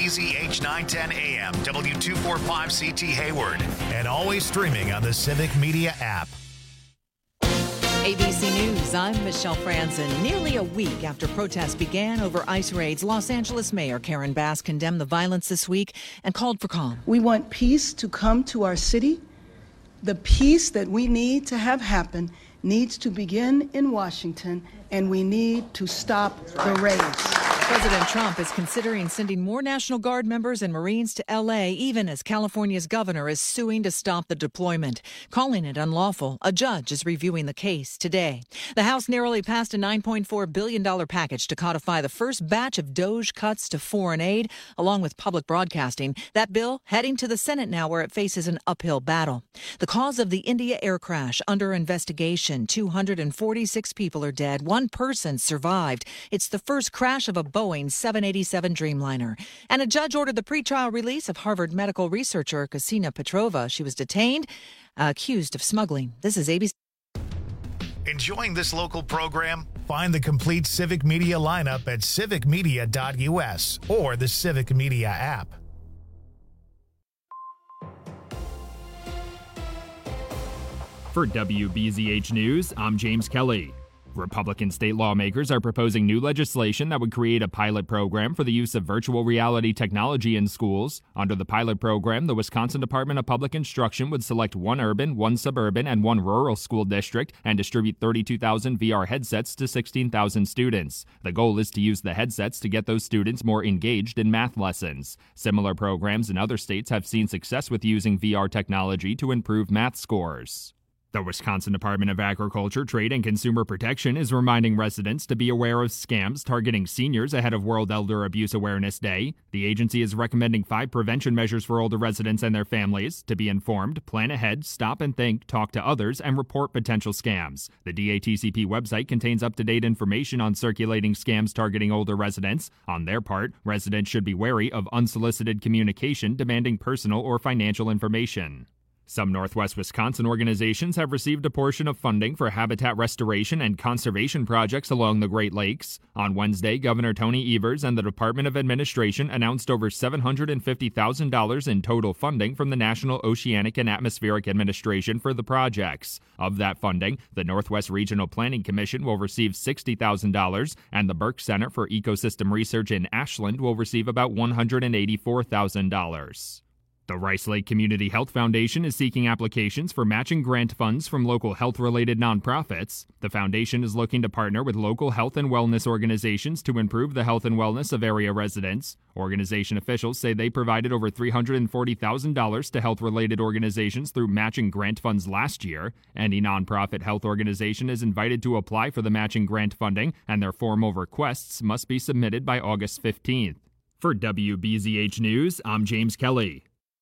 WBZH 910 AM, W245CT Hayward, and always streaming on the Civic Media app. ABC News, I'm Michelle Franzen. Nearly a week after protests began over ICE raids, Los Angeles Mayor Karen Bass condemned the violence this week and called for calm. We want peace to come to our city. The peace that we need to have happen needs to begin in Washington, and we need to stop the raids. President Trump is considering sending more National Guard members and Marines to L.A., even as California's governor is suing to stop the deployment, calling it unlawful. A judge is reviewing the case today. The House narrowly passed a $9.4 billion package to codify the first batch of DOGE cuts to foreign aid, along with public broadcasting. That bill heading to the Senate now, where it faces an uphill battle. The cause of the India air crash under investigation. 246 people are dead. One person survived. It's the first crash of a Boeing 787 Dreamliner. And a judge ordered the pretrial release of Harvard medical researcher Ksenia Petrova. She was detained, accused of smuggling. This is ABC. Enjoying this local program? Find the complete Civic Media lineup at civicmedia.us or the Civic Media app. For WBZH News, I'm James Kelly. Republican state lawmakers are proposing new legislation that would create a pilot program for the use of virtual reality technology in schools. Under the pilot program, the Wisconsin Department of Public Instruction would select one urban, one suburban, and one rural school district and distribute 32,000 VR headsets to 16,000 students. The goal is to use the headsets to get those students more engaged in math lessons. Similar programs in other states have seen success with using VR technology to improve math scores. The Wisconsin Department of Agriculture, Trade, and Consumer Protection is reminding residents to be aware of scams targeting seniors ahead of World Elder Abuse Awareness Day. The agency is recommending 5 prevention measures for older residents and their families: to be informed, plan ahead, stop and think, talk to others, and report potential scams. The DATCP website contains up-to-date information on circulating scams targeting older residents. On their part, residents should be wary of unsolicited communication demanding personal or financial information. Some Northwest Wisconsin organizations have received a portion of funding for habitat restoration and conservation projects along the Great Lakes. On Wednesday, Governor Tony Evers and the Department of Administration announced over $750,000 in total funding from the National Oceanic and Atmospheric Administration for the projects. Of that funding, the Northwest Regional Planning Commission will receive $60,000, and the Burke Center for Ecosystem Research in Ashland will receive about $184,000. The Rice Lake Community Health Foundation is seeking applications for matching grant funds from local health-related nonprofits. The foundation is looking to partner with local health and wellness organizations to improve the health and wellness of area residents. Organization officials say they provided over $340,000 to health-related organizations through matching grant funds last year. Any nonprofit health organization is invited to apply for the matching grant funding, and their formal requests must be submitted by August 15th. For WBZH News, I'm James Kelly.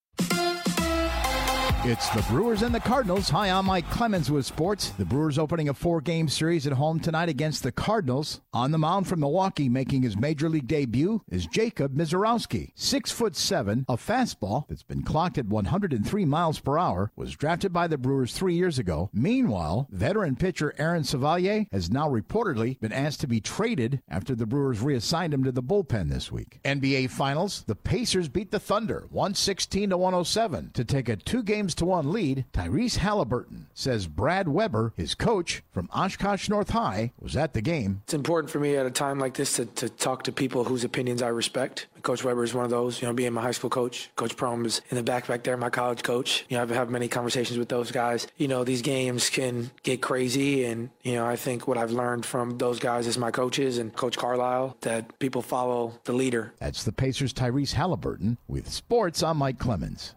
It's the Brewers and the Cardinals. Hi, I'm Mike Clemens with sports. The Brewers opening a 4-game series at home tonight against the Cardinals. On the mound from Milwaukee, making his major league debut, is Jacob Misiorowski. 6'7", a fastball that's been clocked at 103 miles per hour, was drafted by the Brewers 3 years ago. Meanwhile, veteran pitcher Aaron Savalier has now reportedly been asked to be traded after the Brewers reassigned him to the bullpen this week. NBA Finals, the Pacers beat the Thunder 116-107 to take a 2-1 lead. Tyrese Halliburton says Brad Weber, his coach from Oshkosh North High, was at the game. It's important for me at a time like this to talk to people whose opinions I respect. Coach Weber is one of those, being my high school coach. Coach Prohm is in the back there, my college coach. I've had many conversations with those guys. These games can get crazy, and, I think what I've learned from those guys as my coaches and Coach Carlisle, that people follow the leader. That's the Pacers' Tyrese Halliburton. With sports, I'm Mike Clemens.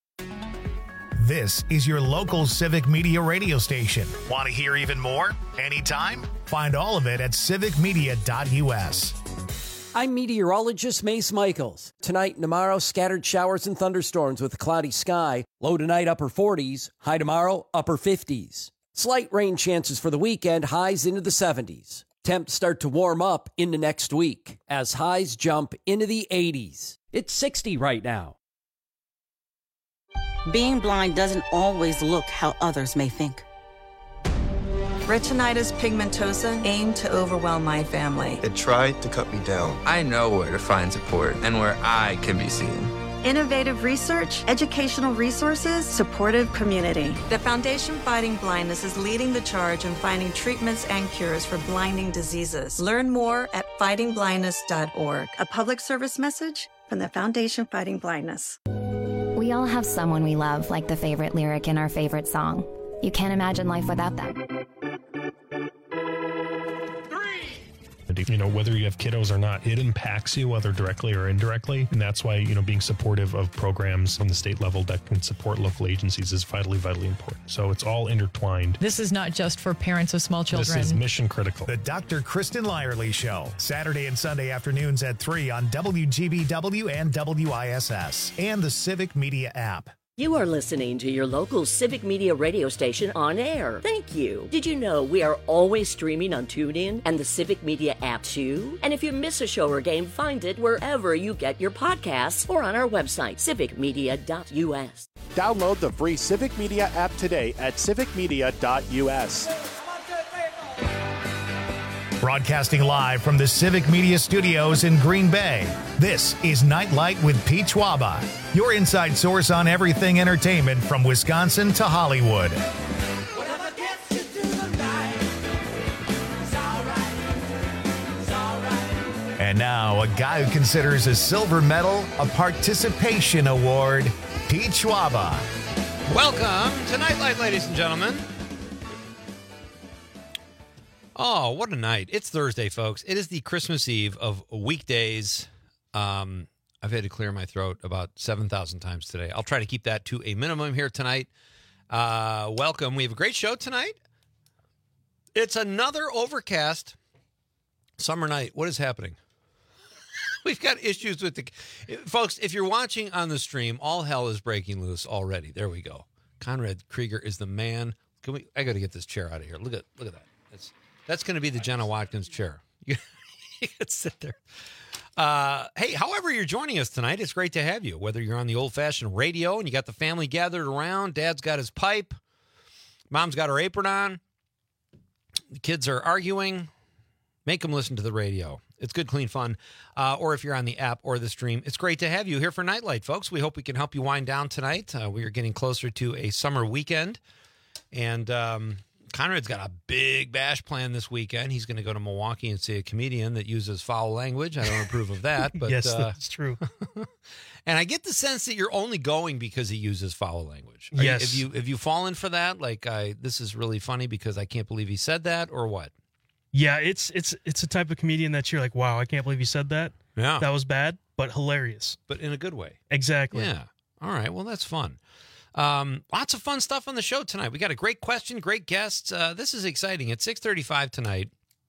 This is your local Civic Media radio station. Want to hear even more? Anytime? Find all of it at civicmedia.us. I'm meteorologist Mace Michaels. Tonight and tomorrow, scattered showers and thunderstorms with a cloudy sky. Low tonight, upper 40s. High tomorrow, upper 50s. Slight rain chances for the weekend, highs into the 70s. Temps start to warm up into next week as highs jump into the 80s. It's 60 right now. Being blind doesn't always look how others may think. Retinitis pigmentosa aimed to overwhelm my family. It tried to cut me down. I know where to find support and where I can be seen. Innovative research, educational resources, supportive community. The Foundation Fighting Blindness is leading the charge in finding treatments and cures for blinding diseases. Learn more at fightingblindness.org. A public service message from the Foundation Fighting Blindness. We all have someone we love, like the favorite lyric in our favorite song. You can't imagine life without them. You know, whether you have kiddos or not, it impacts you, whether directly or indirectly. And that's why, you know, being supportive of programs on the state level that can support local agencies is vitally, vitally important. So it's all intertwined. This is not just for parents of small children. This is mission critical. The Dr. Kristen Lyerly Show, Saturday and Sunday afternoons at 3 on WGBW and WISS and the Civic Media app. You are listening to your local Civic Media radio station on air. Thank you. Did you know we are always streaming on TuneIn and the Civic Media app too? And if you miss a show or game, find it wherever you get your podcasts or on our website, civicmedia.us. Download the free Civic Media app today at civicmedia.us. Broadcasting live from the Civic Media Studios in Green Bay, this is Nightlight with Pete Schwaba, your inside source on everything entertainment from Wisconsin to Hollywood. And now, a guy who considers a silver medal a participation award, Pete Schwaba. Welcome to Nightlight, ladies and gentlemen. Oh, what a night. It's Thursday, folks. It is the Christmas Eve of weekdays. I've had to clear my throat about 7,000 times today. I'll try to keep that to a minimum here tonight. Welcome. We have a great show tonight. It's another overcast summer night. What is happening? We've got issues with the... Folks, if you're watching on the stream, all hell is breaking loose already. There we go. Conrad Krieger is the man. I got to get this chair out of here. Look at that. That's going to be the Jenna Watkins chair. You can sit there. Hey, however you're joining us tonight, it's great to have you. Whether you're on the old-fashioned radio and you got the family gathered around, Dad's got his pipe, Mom's got her apron on, the kids are arguing, make them listen to the radio. It's good, clean fun. Or if you're on the app or the stream, it's great to have you here for Nightlight, folks. We hope we can help you wind down tonight. We are getting closer to a summer weekend, and Conrad's got a big bash plan this weekend. He's going to go to Milwaukee and see a comedian that uses foul language. I don't approve of that. But yes, that's true. And I get the sense that you're only going because he uses foul language. Yes. Have you fallen for that? Like, this is really funny because I can't believe he said that, or what? Yeah, it's a type of comedian that you're like, wow, I can't believe you said that. Yeah. That was bad, but hilarious. But in a good way. Exactly. Yeah. All right. Well, that's fun. Lots of fun stuff on the show tonight. We got a great question, great guests. This is exciting. At 6:35 tonight,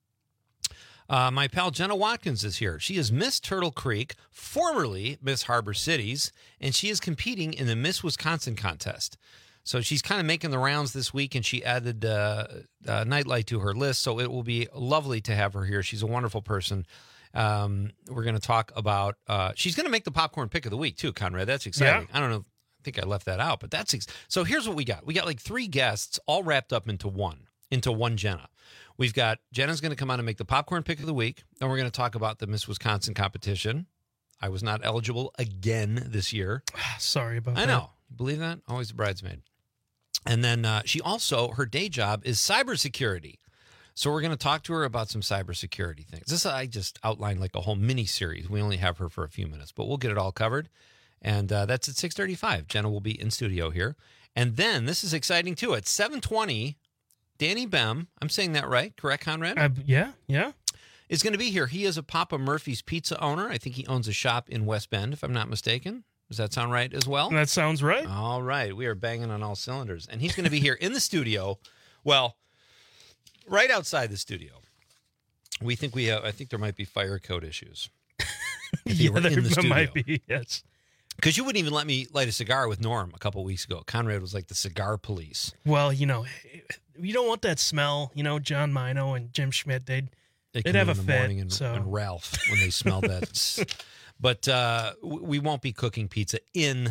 my pal Jenna Watkins is here. She is Miss Turtle Creek, formerly Miss Harbor Cities, and she is competing in the Miss Wisconsin contest. So she's kind of making the rounds this week, and she added Nightlight to her list. So it will be lovely to have her here. She's a wonderful person. We're going to talk about. She's going to make the popcorn pick of the week too, Conrad. That's exciting. Yeah. I don't know. I think I left that out, but that's so here's what we got. We got like 3 guests all wrapped up into one Jenna. We've got Jenna's going to come on and make the popcorn pick of the week. Then we're going to talk about the Miss Wisconsin competition. I was not eligible again this year. Sorry about that. I know. Believe that? Always a bridesmaid. And then she also, her day job is cybersecurity. So we're going to talk to her about some cybersecurity things. This I just outlined like a whole mini series. We only have her for a few minutes, but we'll get it all covered. And that's at 6:35. Jenna will be in studio here. And then, this is exciting too, at 7:20, Danny Bem, I'm saying that right, correct, Conrad? Yeah. Is going to be here. He is a Papa Murphy's Pizza owner. I think he owns a shop in West Bend, if I'm not mistaken. Does that sound right as well? That sounds right. All right. We are banging on all cylinders. And he's going to be here in the studio. Well, right outside the studio. I think there might be fire code issues. Yeah, there might be, yes. Because you wouldn't even let me light a cigar with Norm a couple weeks ago. Conrad was like the cigar police. Well, you don't want that smell. John Mino and Jim Schmidt, they'd have a fit. And Ralph when they smelled that. But we won't be cooking pizza in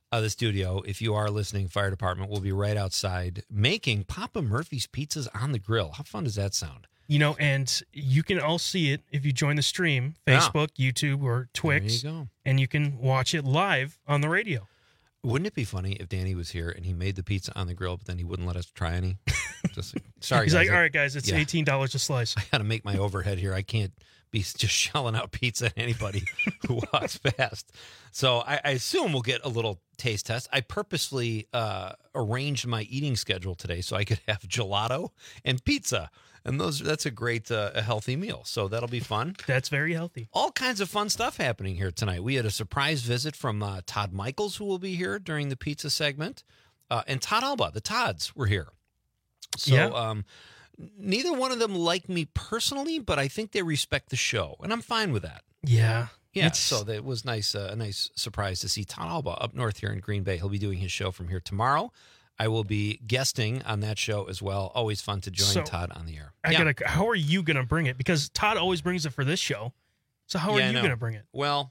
the studio. If you are listening, fire department, we'll be right outside making Papa Murphy's pizzas on the grill. How fun does that sound? And you can all see it if you join the stream, Facebook, YouTube, or Twix. There you go. And you can watch it live on the radio. Wouldn't it be funny if Danny was here and he made the pizza on the grill, but then he wouldn't let us try any? Just like, sorry, He's guys. like, all right, guys, it's $18 a slice. I got to make my overhead here. I can't be just shelling out pizza at anybody who walks past. So I assume we'll get a little taste test. I purposely arranged my eating schedule today so I could have gelato and pizza. And that's a great, a healthy meal. So that'll be fun. That's very healthy. All kinds of fun stuff happening here tonight. We had a surprise visit from Todd Michaels, who will be here during the pizza segment. And Todd Alba, the Todds, were here. So neither one of them like me personally, but I think they respect the show. And I'm fine with that. Yeah. Yeah, so it was nice, a nice surprise to see Todd Alba up north here in Green Bay. He'll be doing his show from here tomorrow. I will be guesting on that show as well. Always fun to join Todd on the air. How are you going to bring it? Because Todd always brings it for this show. So how are you going to bring it? Well,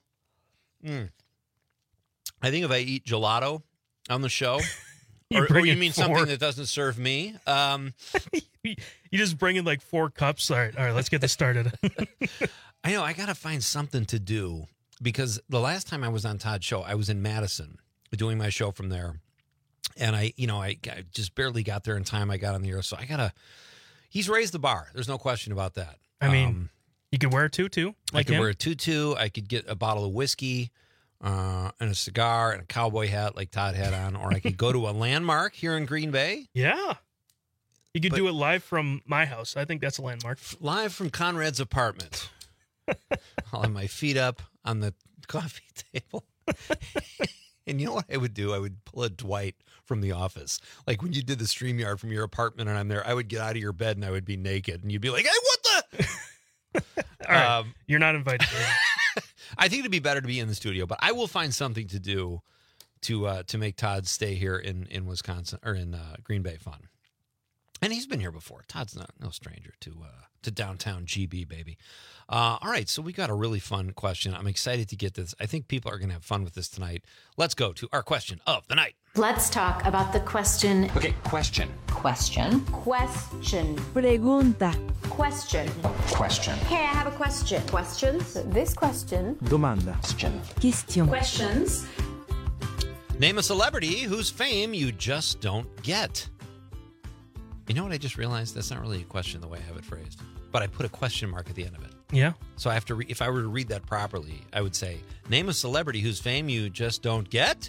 I think if I eat gelato on the show, or you mean something that doesn't serve me? You just bring in like 4 cups. All right, let's get this started. I know, I got to find something to do because the last time I was on Todd's show, I was in Madison doing my show from there. And I just barely got there in time. I got on the air. So he's raised the bar. There's no question about that. I mean, you could wear a tutu. I could wear a tutu. I could get a bottle of whiskey and a cigar and a cowboy hat like Todd had on. Or I could go to a landmark here in Green Bay. Yeah. You could do it live from my house. I think that's a landmark. Live from Conrad's apartment. I'll have my feet up on the coffee table. And you know what I would do? I would pull a Dwight from The Office. Like when you did the StreamYard from your apartment and I'm there, I would get out of your bed and I would be naked. And you'd be like, hey, what the? All right. You're not invited. I think it'd be better to be in the studio, but I will find something to do to make Todd stay here in Wisconsin or in Green Bay fun. And he's been here before. Todd's no stranger to downtown GB, baby. All right, so we got a really fun question. I'm excited to get this. I think people are going to have fun with this tonight. Let's go to our question of the night. Let's talk about the question. Okay, question. Question. Question. Pregunta. Question. Question. Hey, I have a question. Questions? This question. Domanda. Question. Questions. Name a celebrity whose fame you just don't get. You know what I just realized? That's not really a question the way I have it phrased. But I put a question mark at the end of it. Yeah. So I have to, if I were to read that properly, I would say, name a celebrity whose fame you just don't get.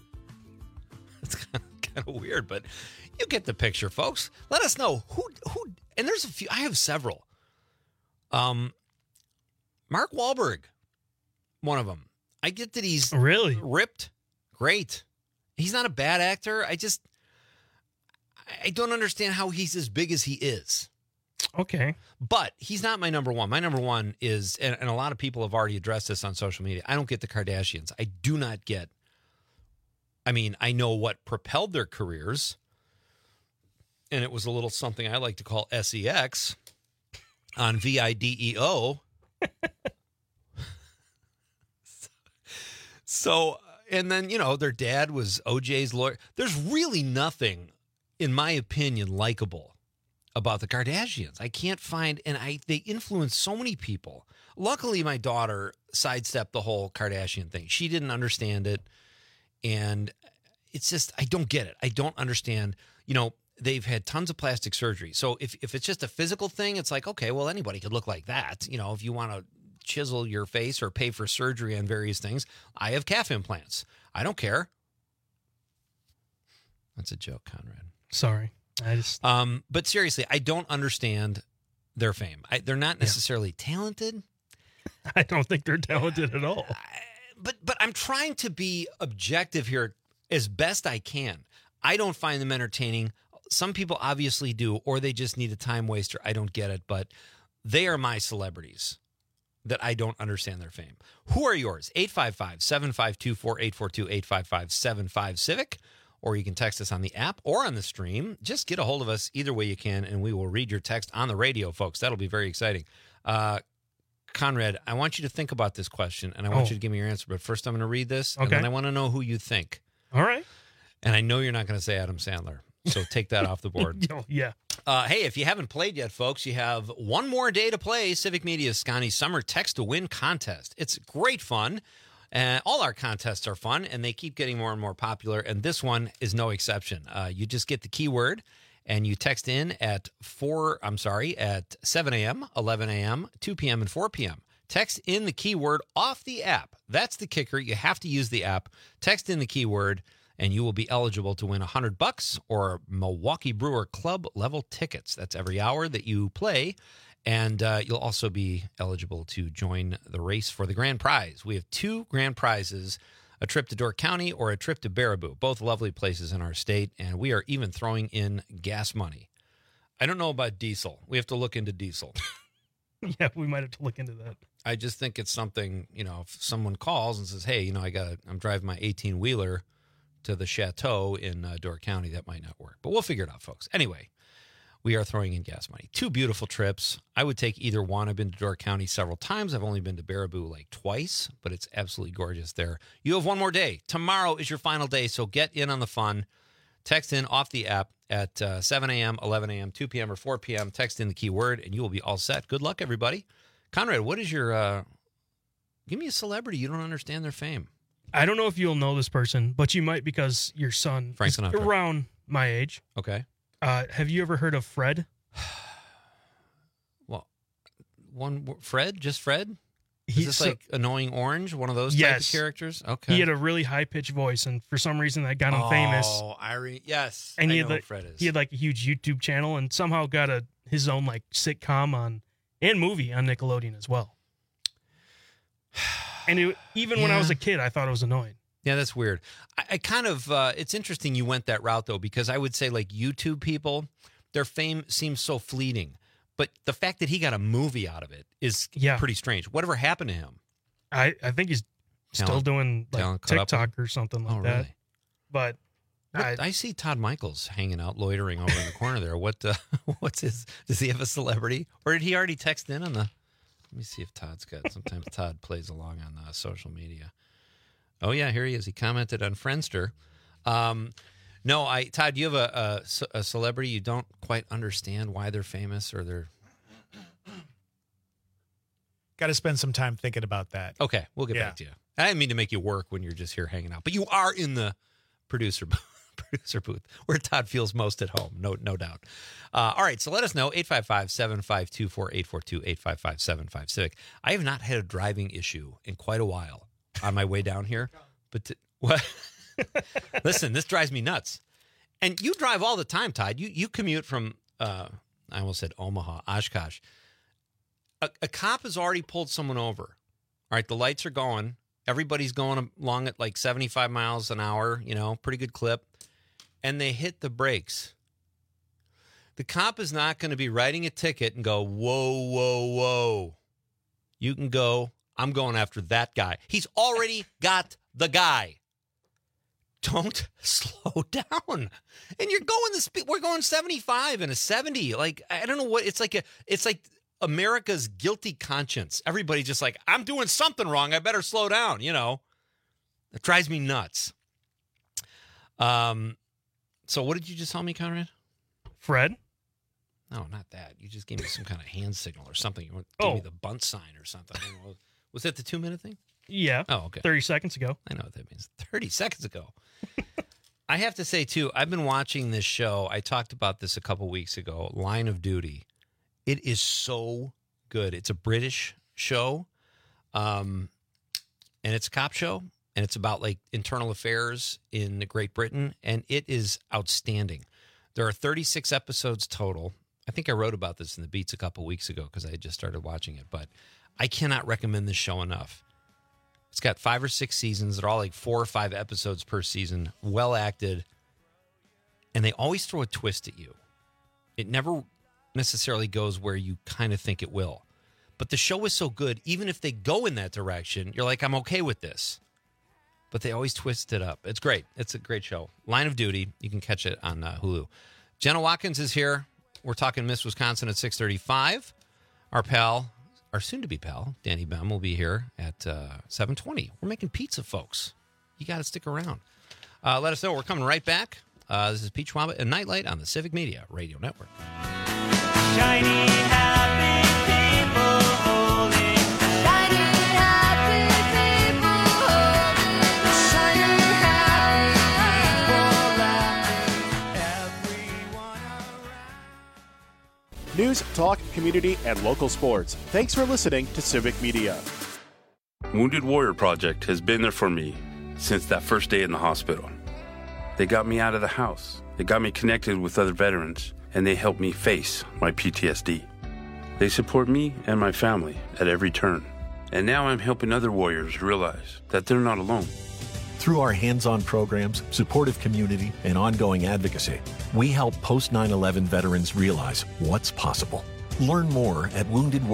It's kind of weird, but you get the picture, folks. Let us know who, and there's a few, I have several. Mark Wahlberg, one of them. I get that he's really ripped. Great. He's not a bad actor. I don't understand how he's as big as he is. Okay. But he's not my number one. My number one is, and a lot of people have already addressed this on social media, I don't get the Kardashians. I do not get, I mean, I know what propelled their careers, and it was a little something I like to call SEX on VIDEO. So, and then, you know, their dad was OJ's lawyer. There's really nothing, in my opinion, likable about the Kardashians. I can't find, and they influence so many people. Luckily, my daughter sidestepped the whole Kardashian thing. She didn't understand it, and it's just, I don't get it. I don't understand. You know, they've had tons of plastic surgery. So if it's just a physical thing, it's like, okay, well, anybody could look like that. You know, if you want to chisel your face or pay for surgery on various things, I have calf implants. I don't care. That's a joke, Conrad. Sorry. But seriously, I don't understand their fame. They're not necessarily talented. I don't think they're talented at all. But I'm trying to be objective here as best I can. I don't find them entertaining. Some people obviously do, or they just need a time waster. I don't get it, but they are my celebrities that I don't understand their fame. Who are yours? 855-752-4842, 855-75-CIVIC. Or you can text us on the app or on the stream. Just get a hold of us. Either way you can, and we will read your text on the radio, folks. That'll be very exciting. Conrad, I want you to think about this question, and I want you to give me your answer. But first, I'm going to read this, and then I want to know who you think. All right. And I know you're not going to say Adam Sandler, so take that off the board. Oh, yeah. Hey, if you haven't played yet, folks, you have one more day to play Civic Media's Scotty Summer Text to Win contest. It's great fun. All our contests are fun, and they keep getting more and more popular, and this one is no exception. You just get the keyword, and you text in at 7 a.m., 11 a.m., 2 p.m., and 4 p.m. Text in the keyword off the app. That's the kicker. You have to use the app. Text in the keyword, and you will be eligible to win $100 or Milwaukee Brewer Club level tickets. That's every hour that you play. And you'll also be eligible to join the race for the grand prize. We have 2 grand prizes, a trip to Door County or a trip to Baraboo, both lovely places in our state. And we are even throwing in gas money. I don't know about diesel. We have to look into diesel. Yeah, we might have to look into that. I just think it's something, if someone calls and says, hey, I'm driving my 18-wheeler to the chateau in Door County, that might not work. But we'll figure it out, folks. Anyway, we are throwing in gas money. 2 beautiful trips. I would take either one. I've been to Door County several times. I've only been to Baraboo like twice, but it's absolutely gorgeous there. You have one more day. Tomorrow is your final day, so get in on the fun. Text in off the app at 7 a.m., 11 a.m., 2 p.m., or 4 p.m. Text in the keyword, and you will be all set. Good luck, everybody. Conrad, what is your give me a celebrity you don't understand their fame. I don't know if you'll know this person, but you might because your son Frank is Sinatra. around my age. Okay. Have you ever heard of Fred? Well, Fred? Just Fred? Is this like Annoying Orange, one of those type of characters? Okay. He had a really high-pitched voice, and for some reason that got him famous. Oh, yes. And I know who Fred is. He had like a huge YouTube channel and somehow got his own like sitcom and movie on Nickelodeon as well. And even when I was a kid, I thought it was annoying. Yeah, that's weird. I kind of, it's interesting you went that route, though, because I would say, like, YouTube people, their fame seems so fleeting. But the fact that he got a movie out of it is pretty strange. Whatever happened to him? I think he's still doing, like, TikTok or something like that. Really? But I see Todd Michaels hanging out, loitering over in the corner there. What's his, does he have a celebrity? Or did he already text in on the, let me see if Todd's got, sometimes Todd plays along on social media. Oh, yeah, here he is. He commented on Friendster. No, Todd, you have a celebrity you don't quite understand why they're famous or they're... Got to spend some time thinking about that. Okay, we'll get back to you. I didn't mean to make you work when you're just here hanging out, but you are in the producer booth where Todd feels most at home, no doubt. All right, so let us know, 855-752-4842, 855-75-CIVIC. I have not had a driving issue in quite a while on my way down here. But what? Listen, this drives me nuts. And you drive all the time, Todd. You commute from, I almost said Omaha, Oshkosh. A cop has already pulled someone over. All right, the lights are going. Everybody's going along at like 75 miles an hour, pretty good clip. And they hit the brakes. The cop is not going to be writing a ticket and go, whoa, whoa, whoa. You can go. I'm going after that guy. He's already got the guy. Don't slow down. And you're going the speed. We're going 75 and a 70. Like, I don't know what it's like. It's like America's guilty conscience. Everybody's just like, I'm doing something wrong. I better slow down. It drives me nuts. So what did you just tell me, Conrad? Fred? No, not that. You just gave me some kind of hand signal or something. You gave me the bunt sign or something. Was that the 2-minute thing? Yeah. Oh, okay. 30 seconds ago. I know what that means. 30 seconds ago. I have to say, too, I've been watching this show. I talked about this a couple weeks ago, Line of Duty. It is so good. It's a British show, and it's a cop show, and it's about, like, internal affairs in Great Britain, and it is outstanding. There are 36 episodes total. I think I wrote about this in the Beats a couple weeks ago because I had just started watching it, but I cannot recommend this show enough. It's got 5 or 6 seasons. They're all like 4 or 5 episodes per season, well acted, and they always throw a twist at you. It never necessarily goes where you kind of think it will. But the show is so good, even if they go in that direction, you're like, I'm okay with this. But they always twist it up. It's great. It's a great show. Line of Duty. You can catch it on Hulu. Jenna Watkins is here. We're talking Miss Wisconsin at 6:35. Our soon-to-be pal, Danny Bem, will be here at 7:20. We're making pizza, folks. You got to stick around. Let us know. We're coming right back. This is Pete Schwaba and Nightlight on the Civic Media Radio Network. Shiny, happy people holding hands. Shiny, happy people holding hands. Shiny, happy people laughing. News, talk, community, and local sports. Thanks for listening to Civic Media. Wounded Warrior Project has been there for me since that first day in the hospital. They got me out of the house. They got me connected with other veterans, and they helped me face my PTSD. They support me and my family at every turn. And now I'm helping other warriors realize that they're not alone. Through our hands-on programs, supportive community, and ongoing advocacy, we help post-9/11 veterans realize what's possible. Learn more at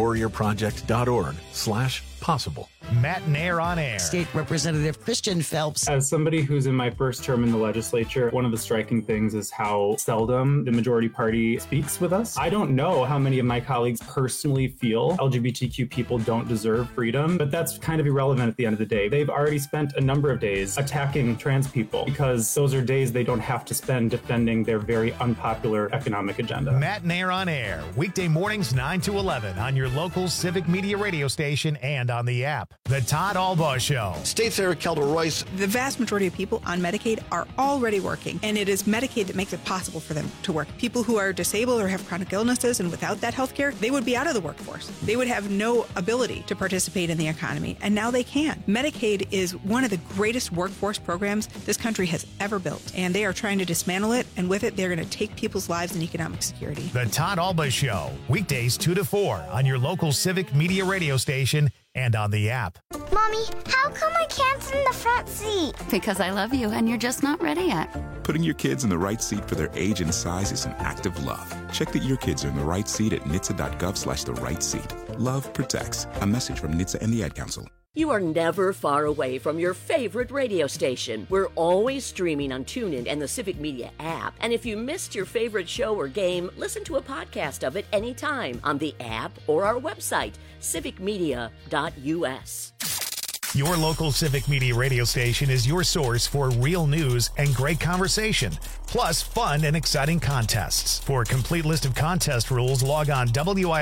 woundedwarriorproject.org/possible. Matt Nair on air. State Representative Christian Phelps. As somebody who's in my first term in the legislature, one of the striking things is how seldom the majority party speaks with us. I don't know how many of my colleagues personally feel LGBTQ people don't deserve freedom, but that's kind of irrelevant at the end of the day. They've already spent a number of days attacking trans people because those are days they don't have to spend defending their very unpopular economic agenda. Matt Nair on air, weekday mornings 9 to 11 on your local Civic Media radio station and on the app. The Todd Albaugh Show. State Senator Kelda Royce. The vast majority of people on Medicaid are already working, and it is Medicaid that makes it possible for them to work. People who are disabled or have chronic illnesses and without that health care, they would be out of the workforce. They would have no ability to participate in the economy, and now they can. Medicaid is one of the greatest workforce programs this country has ever built, and they are trying to dismantle it, and with it, they're going to take people's lives and economic security. The Todd Albaugh Show, weekdays 2 to 4 on your local Civic Media radio station and on the app. Mommy, how come I can't sit in the front seat? Because I love you and you're just not ready yet. Putting your kids in the right seat for their age and size is an act of love. Check that your kids are in the right seat at NHTSA.gov/the right seat. Love protects. A message from NHTSA and the Ad Council. You are never far away from your favorite radio station. We're always streaming on TuneIn and the Civic Media app. And if you missed your favorite show or game, listen to a podcast of it anytime on the app or our website, civicmedia.us. Your local Civic Media radio station is your source for real news and great conversation, plus fun and exciting contests. For a complete list of contest rules, log on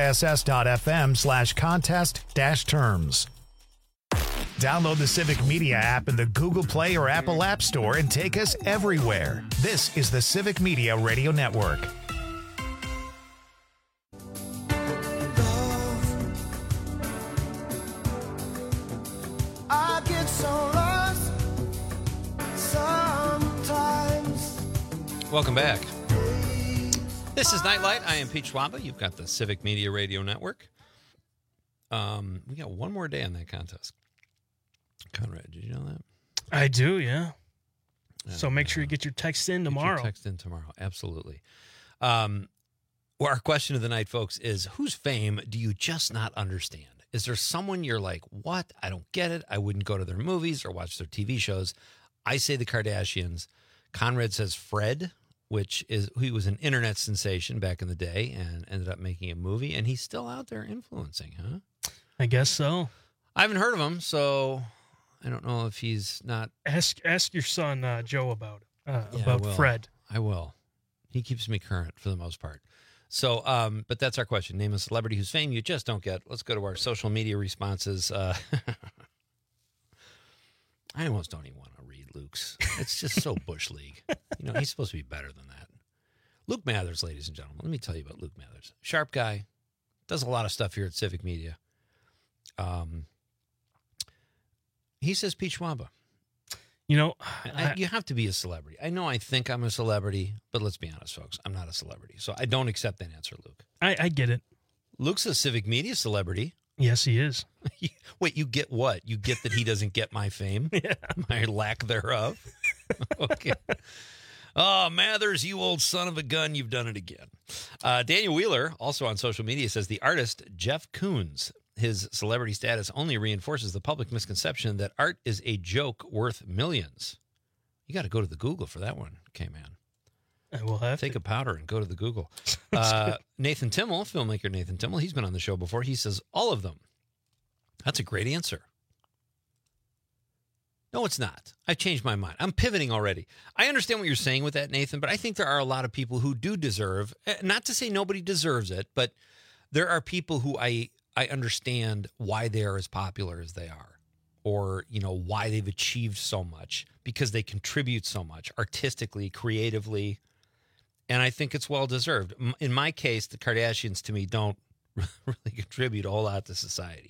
wiss.fm/contest-terms. Download the Civic Media app in the Google Play or Apple App Store and take us everywhere. This is the Civic Media Radio Network. I get so lost sometimes. Welcome back. This is Nightlight. I am Pete Schwaba. You've got the Civic Media Radio Network. We got one more day on that contest. Conrad, did you know that? I do, yeah. So make sure you get your text in tomorrow. Text in tomorrow, absolutely. Well, our question of the night, folks, is whose fame do you just not understand? Is there someone you're like, what? I don't get it. I wouldn't go to their movies or watch their TV shows. I say the Kardashians. Conrad says Fred, which is he was an internet sensation back in the day and ended up making a movie, and he's still out there influencing, huh? I guess so. I haven't heard of him, so I don't know if he's not. Ask your son Joe about I Fred. I will. He keeps me current for the most part. So, but that's our question. Name a celebrity whose fame you just don't get. Let's go to our social media responses. I almost don't even want to read Luke's. It's just so Bush League. You know, he's supposed to be better than that. Luke Mathers, ladies and gentlemen. Let me tell you about Luke Mathers. Sharp guy. Does a lot of stuff here at Civic Media. He says Pete Schwaba. You know, you have to be a celebrity. I know I think I'm a celebrity, but let's be honest, folks. I'm not a celebrity. So I don't accept that answer, Luke. I get it. Luke's a Civic Media celebrity. Yes, he is. Wait, you get what? You get that he doesn't get my fame? Yeah. My lack thereof? Okay. Oh, Mathers, you old son of a gun, you've done it again. Daniel Wheeler, also on social media, says the artist Jeff Koons. His celebrity status only reinforces the public misconception that art is a joke worth millions. You got to go to the Google for that one, K-Man. I will have Take a powder and go to the Google. Nathan Timmel, filmmaker Nathan Timmel, he's been on the show before. He says all of them. That's a great answer. No, it's not. I've changed my mind. I'm pivoting already. I understand what you're saying with that, Nathan, but I think there are a lot of people who do deserve, not to say nobody deserves it, but there are people who I understand why they are as popular as they are, or, why they've achieved so much, because they contribute so much artistically, creatively, and I think it's well-deserved. In my case, the Kardashians, to me, don't really contribute a whole lot to society.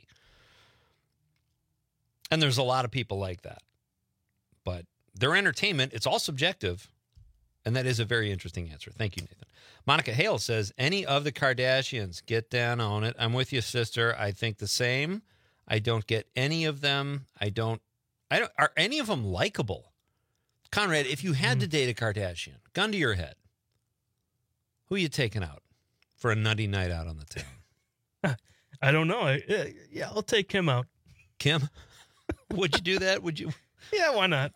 And there's a lot of people like that. But their entertainment, it's all subjective. And that is a very interesting answer. Thank you, Nathan. Monica Hale says, any of the Kardashians, get down on it. I'm with you, sister. I think the same. I don't get any of them. Are any of them likable? Conrad, if you had to date a Kardashian, gun to your head, who are you taking out for a nutty night out on the town? I don't know. Yeah, I'll take Kim out. Kim? Would you do that? Would you? Yeah, why not?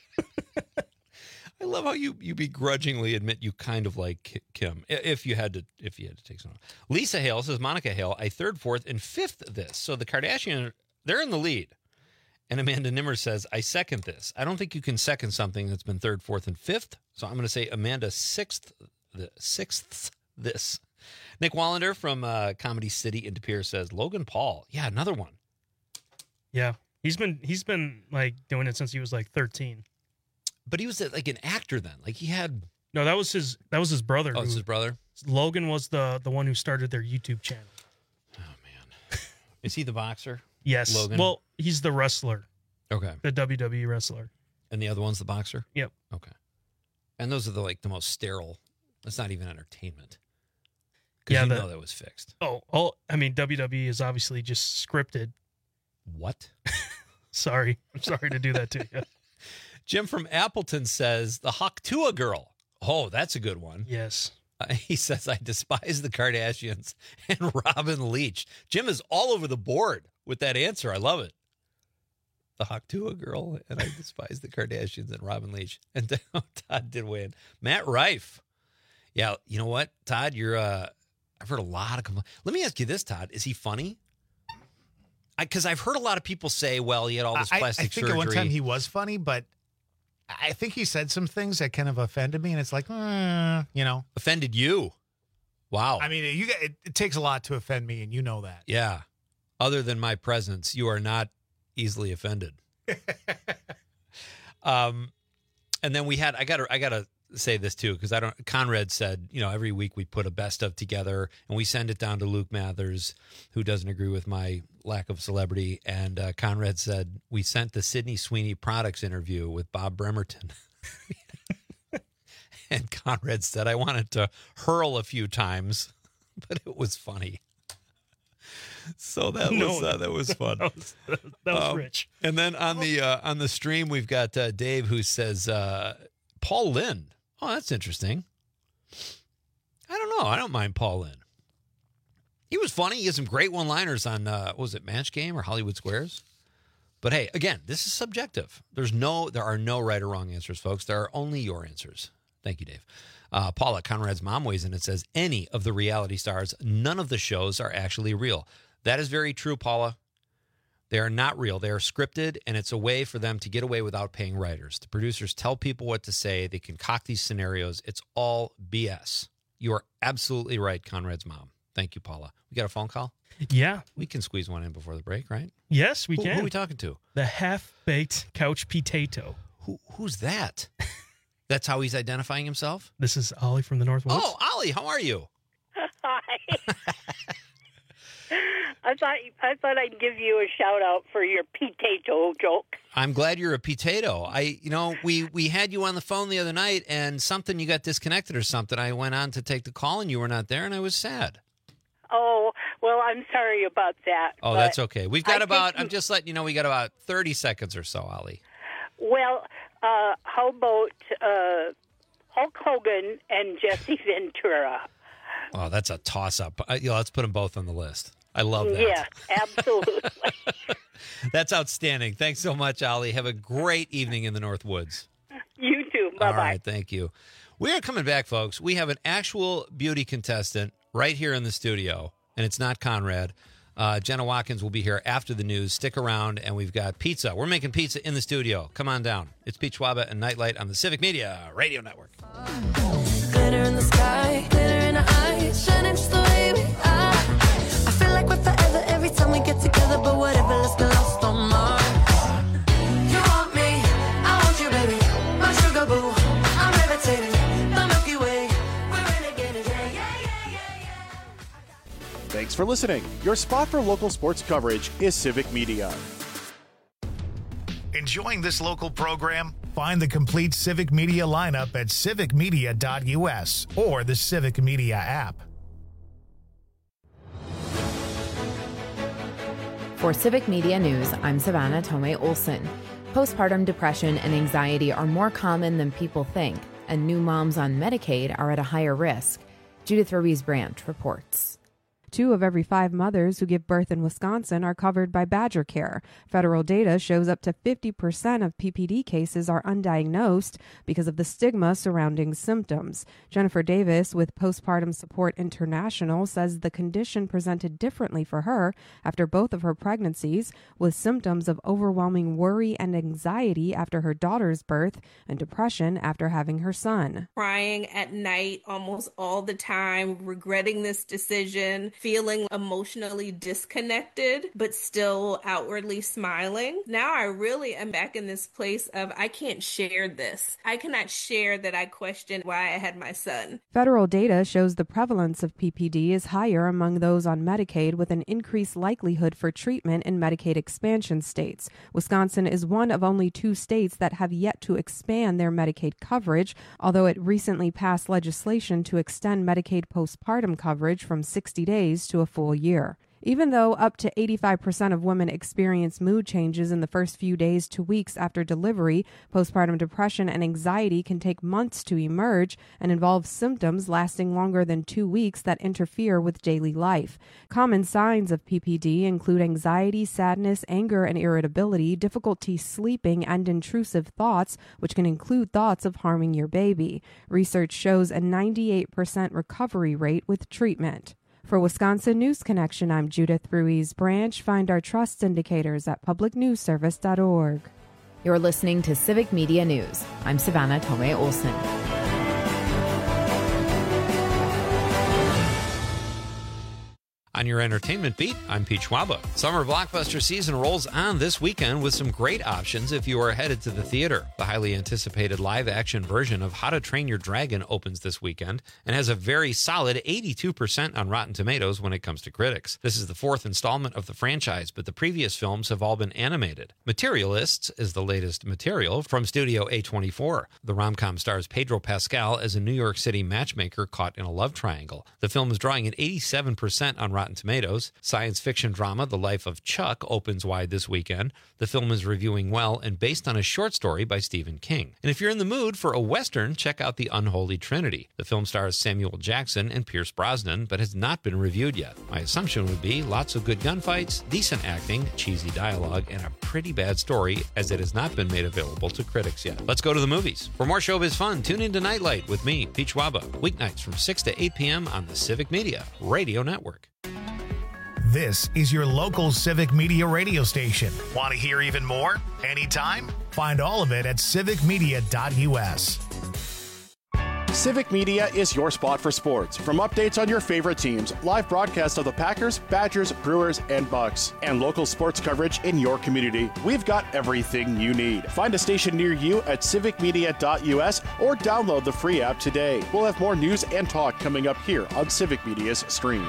I love how you begrudgingly admit you kind of like Kim if you had to take someone. Lisa Hale says, Monica Hale, I third, fourth, and fifth this. So the Kardashian, they're in the lead. And Amanda Nimmer says, I second this. I don't think you can second something that's been third, fourth, and fifth. So I'm going to say Amanda sixth this. Nick Wallander from Comedy City in De Pere says, Logan Paul. Yeah, another one. Yeah. He's been like doing it since he was like 13. But he was like an actor then. Like he had. No, that was his brother. Oh, it's his brother. Logan was the one who started their YouTube channel. Oh man, is he the boxer? Yes. Logan. Well, he's the wrestler. Okay. The WWE wrestler. And the other one's the boxer. Yep. Okay. And those are the most sterile. That's not even entertainment. Because you know that was fixed. Oh, I mean, WWE is obviously just scripted. What? Sorry. I'm sorry to do that to you. Jim from Appleton says, the Haktua girl. Oh, that's a good one. Yes. He says, I despise the Kardashians and Robin Leach. Jim is all over the board with that answer. I love it. The Haktua girl, and I despise the Kardashians and Robin Leach. And Todd did win. Matt Rife. Yeah, you know what, Todd? I've heard a lot of complaints. Let me ask you this, Todd. Is he funny? Because I've heard a lot of people say, well, he had all this plastic surgery. I think at one time he was funny, but I think he said some things that kind of offended me, and it's like, Offended you? Wow. I mean, it takes a lot to offend me, and you know that. Yeah. Other than my presence, you are not easily offended. And then we had, I gotta say this too, because Conrad said, every week we put a best of together and we send it down to Luke Mathers, who doesn't agree with my lack of celebrity. And Conrad said, we sent the Sydney Sweeney Products interview with Bob Bremerton. And Conrad said, I wanted to hurl a few times, but it was funny. So that was fun. That was rich. And then on the stream, we've got Dave, who says, Paul Lynde. Oh, that's interesting. I don't know. I don't mind Paul Lynde. He was funny. He has some great one-liners on, was it Match Game or Hollywood Squares? But hey, again, this is subjective. There are no right or wrong answers, folks. There are only your answers. Thank you, Dave. Paula, Conrad's mom, weighs in and says, any of the reality stars, none of the shows are actually real. That is very true, Paula. They are not real. They are scripted, and it's a way for them to get away without paying writers. The producers tell people what to say. They concoct these scenarios. It's all BS. You are absolutely right, Conrad's mom. Thank you, Paula. We got a phone call? Yeah. We can squeeze one in before the break, right? Yes, we can. Who are we talking to? The half-baked couch potato. Who's that? That's how he's identifying himself? This is Ollie from the Northwoods. Oh, Ollie, how are you? Hi. I thought I'd give you a shout out for your potato joke. I'm glad you're a potato. We had you on the phone the other night, and you got disconnected or something. I went on to take the call, and you were not there, and I was sad. Oh, well, I'm sorry about that. Oh, that's okay. We've got I'm just letting you know, we got about 30 seconds or so, Ollie. Well, how about Hulk Hogan and Jesse Ventura? Oh, that's a toss-up. Let's put them both on the list. I love that. Yeah, absolutely. That's outstanding. Thanks so much, Ollie. Have a great evening in the North Woods. You too. Bye-bye. All right, thank you. We are coming back, folks. We have an actual beauty contestant right here in the studio, and it's not Conrad. Jenna Watkins will be here after the news. Stick around, and we've got pizza. We're making pizza in the studio. Come on down. It's Pete Schwaba and Nightlight on the Civic Media Radio Network. Glitter in the sky, glitter in our eyes, shining just the way we are. I feel like we're forever every time we get together, but whatever, let's get lost on Mars. You want me, I want you, baby, my sugar boo. I'm levitating, the Milky Way, we're renegading, yeah. Thanks for listening. Your spot for local sports coverage is Civic Media. Enjoying this local program? Find the complete Civic Media lineup at civicmedia.us or the Civic Media app. For Civic Media News, I'm Savannah Tomei Olson. Postpartum depression and anxiety are more common than people think, and new moms on Medicaid are at a higher risk. Judith Ruiz Branch reports. 2 of every 5 mothers who give birth in Wisconsin are covered by Badger Care. Federal data shows up to 50% of PPD cases are undiagnosed because of the stigma surrounding symptoms. Jennifer Davis with Postpartum Support International says the condition presented differently for her after both of her pregnancies, with symptoms of overwhelming worry and anxiety after her daughter's birth and depression after having her son. Crying at night almost all the time, regretting this decision, feeling emotionally disconnected, but still outwardly smiling. Now I really am back in this place of I can't share this. I cannot share that I questioned why I had my son. Federal data shows the prevalence of PPD is higher among those on Medicaid, with an increased likelihood for treatment in Medicaid expansion states. Wisconsin is one of only 2 states that have yet to expand their Medicaid coverage, although it recently passed legislation to extend Medicaid postpartum coverage from 60 days to a full year. Even though up to 85% of women experience mood changes in the first few days to weeks after delivery, postpartum depression and anxiety can take months to emerge and involve symptoms lasting longer than 2 weeks that interfere with daily life. Common signs of PPD include anxiety, sadness, anger and irritability, difficulty sleeping, and intrusive thoughts, which can include thoughts of harming your baby. Research shows a 98% recovery rate with treatment. For Wisconsin News Connection, I'm Judith Ruiz Branch. Find our trust indicators at publicnewsservice.org. You're listening to Civic Media News. I'm Savannah Tomei Olson. On your entertainment beat, I'm Pete Schwaba. Summer blockbuster season rolls on this weekend with some great options if you are headed to the theater. The highly anticipated live-action version of How to Train Your Dragon opens this weekend and has a very solid 82% on Rotten Tomatoes when it comes to critics. This is the 4th installment of the franchise, but the previous films have all been animated. Materialists is the latest material from Studio A24. The rom-com stars Pedro Pascal as a New York City matchmaker caught in a love triangle. The film is drawing an 87% on Rotten Tomatoes. Science fiction drama The Life of Chuck opens wide this weekend. The film is reviewing well and based on a short story by Stephen King. And if you're in the mood for a Western, check out The Unholy Trinity. The film stars Samuel Jackson and Pierce Brosnan, but has not been reviewed yet. My assumption would be lots of good gunfights, decent acting, cheesy dialogue, and a pretty bad story, as it has not been made available to critics yet. Let's go to the movies. For more showbiz fun, tune in to Nightlight with me, Pete Schwaba, weeknights from 6 to 8 p.m. on the Civic Media Radio Network. This is your local Civic Media radio station. Want to hear even more? Anytime? Find all of it at civicmedia.us. Civic Media is your spot for sports. From updates on your favorite teams, live broadcasts of the Packers, Badgers, Brewers, and Bucks, and local sports coverage in your community, we've got everything you need. Find a station near you at civicmedia.us or download the free app today. We'll have more news and talk coming up here on Civic Media's stream.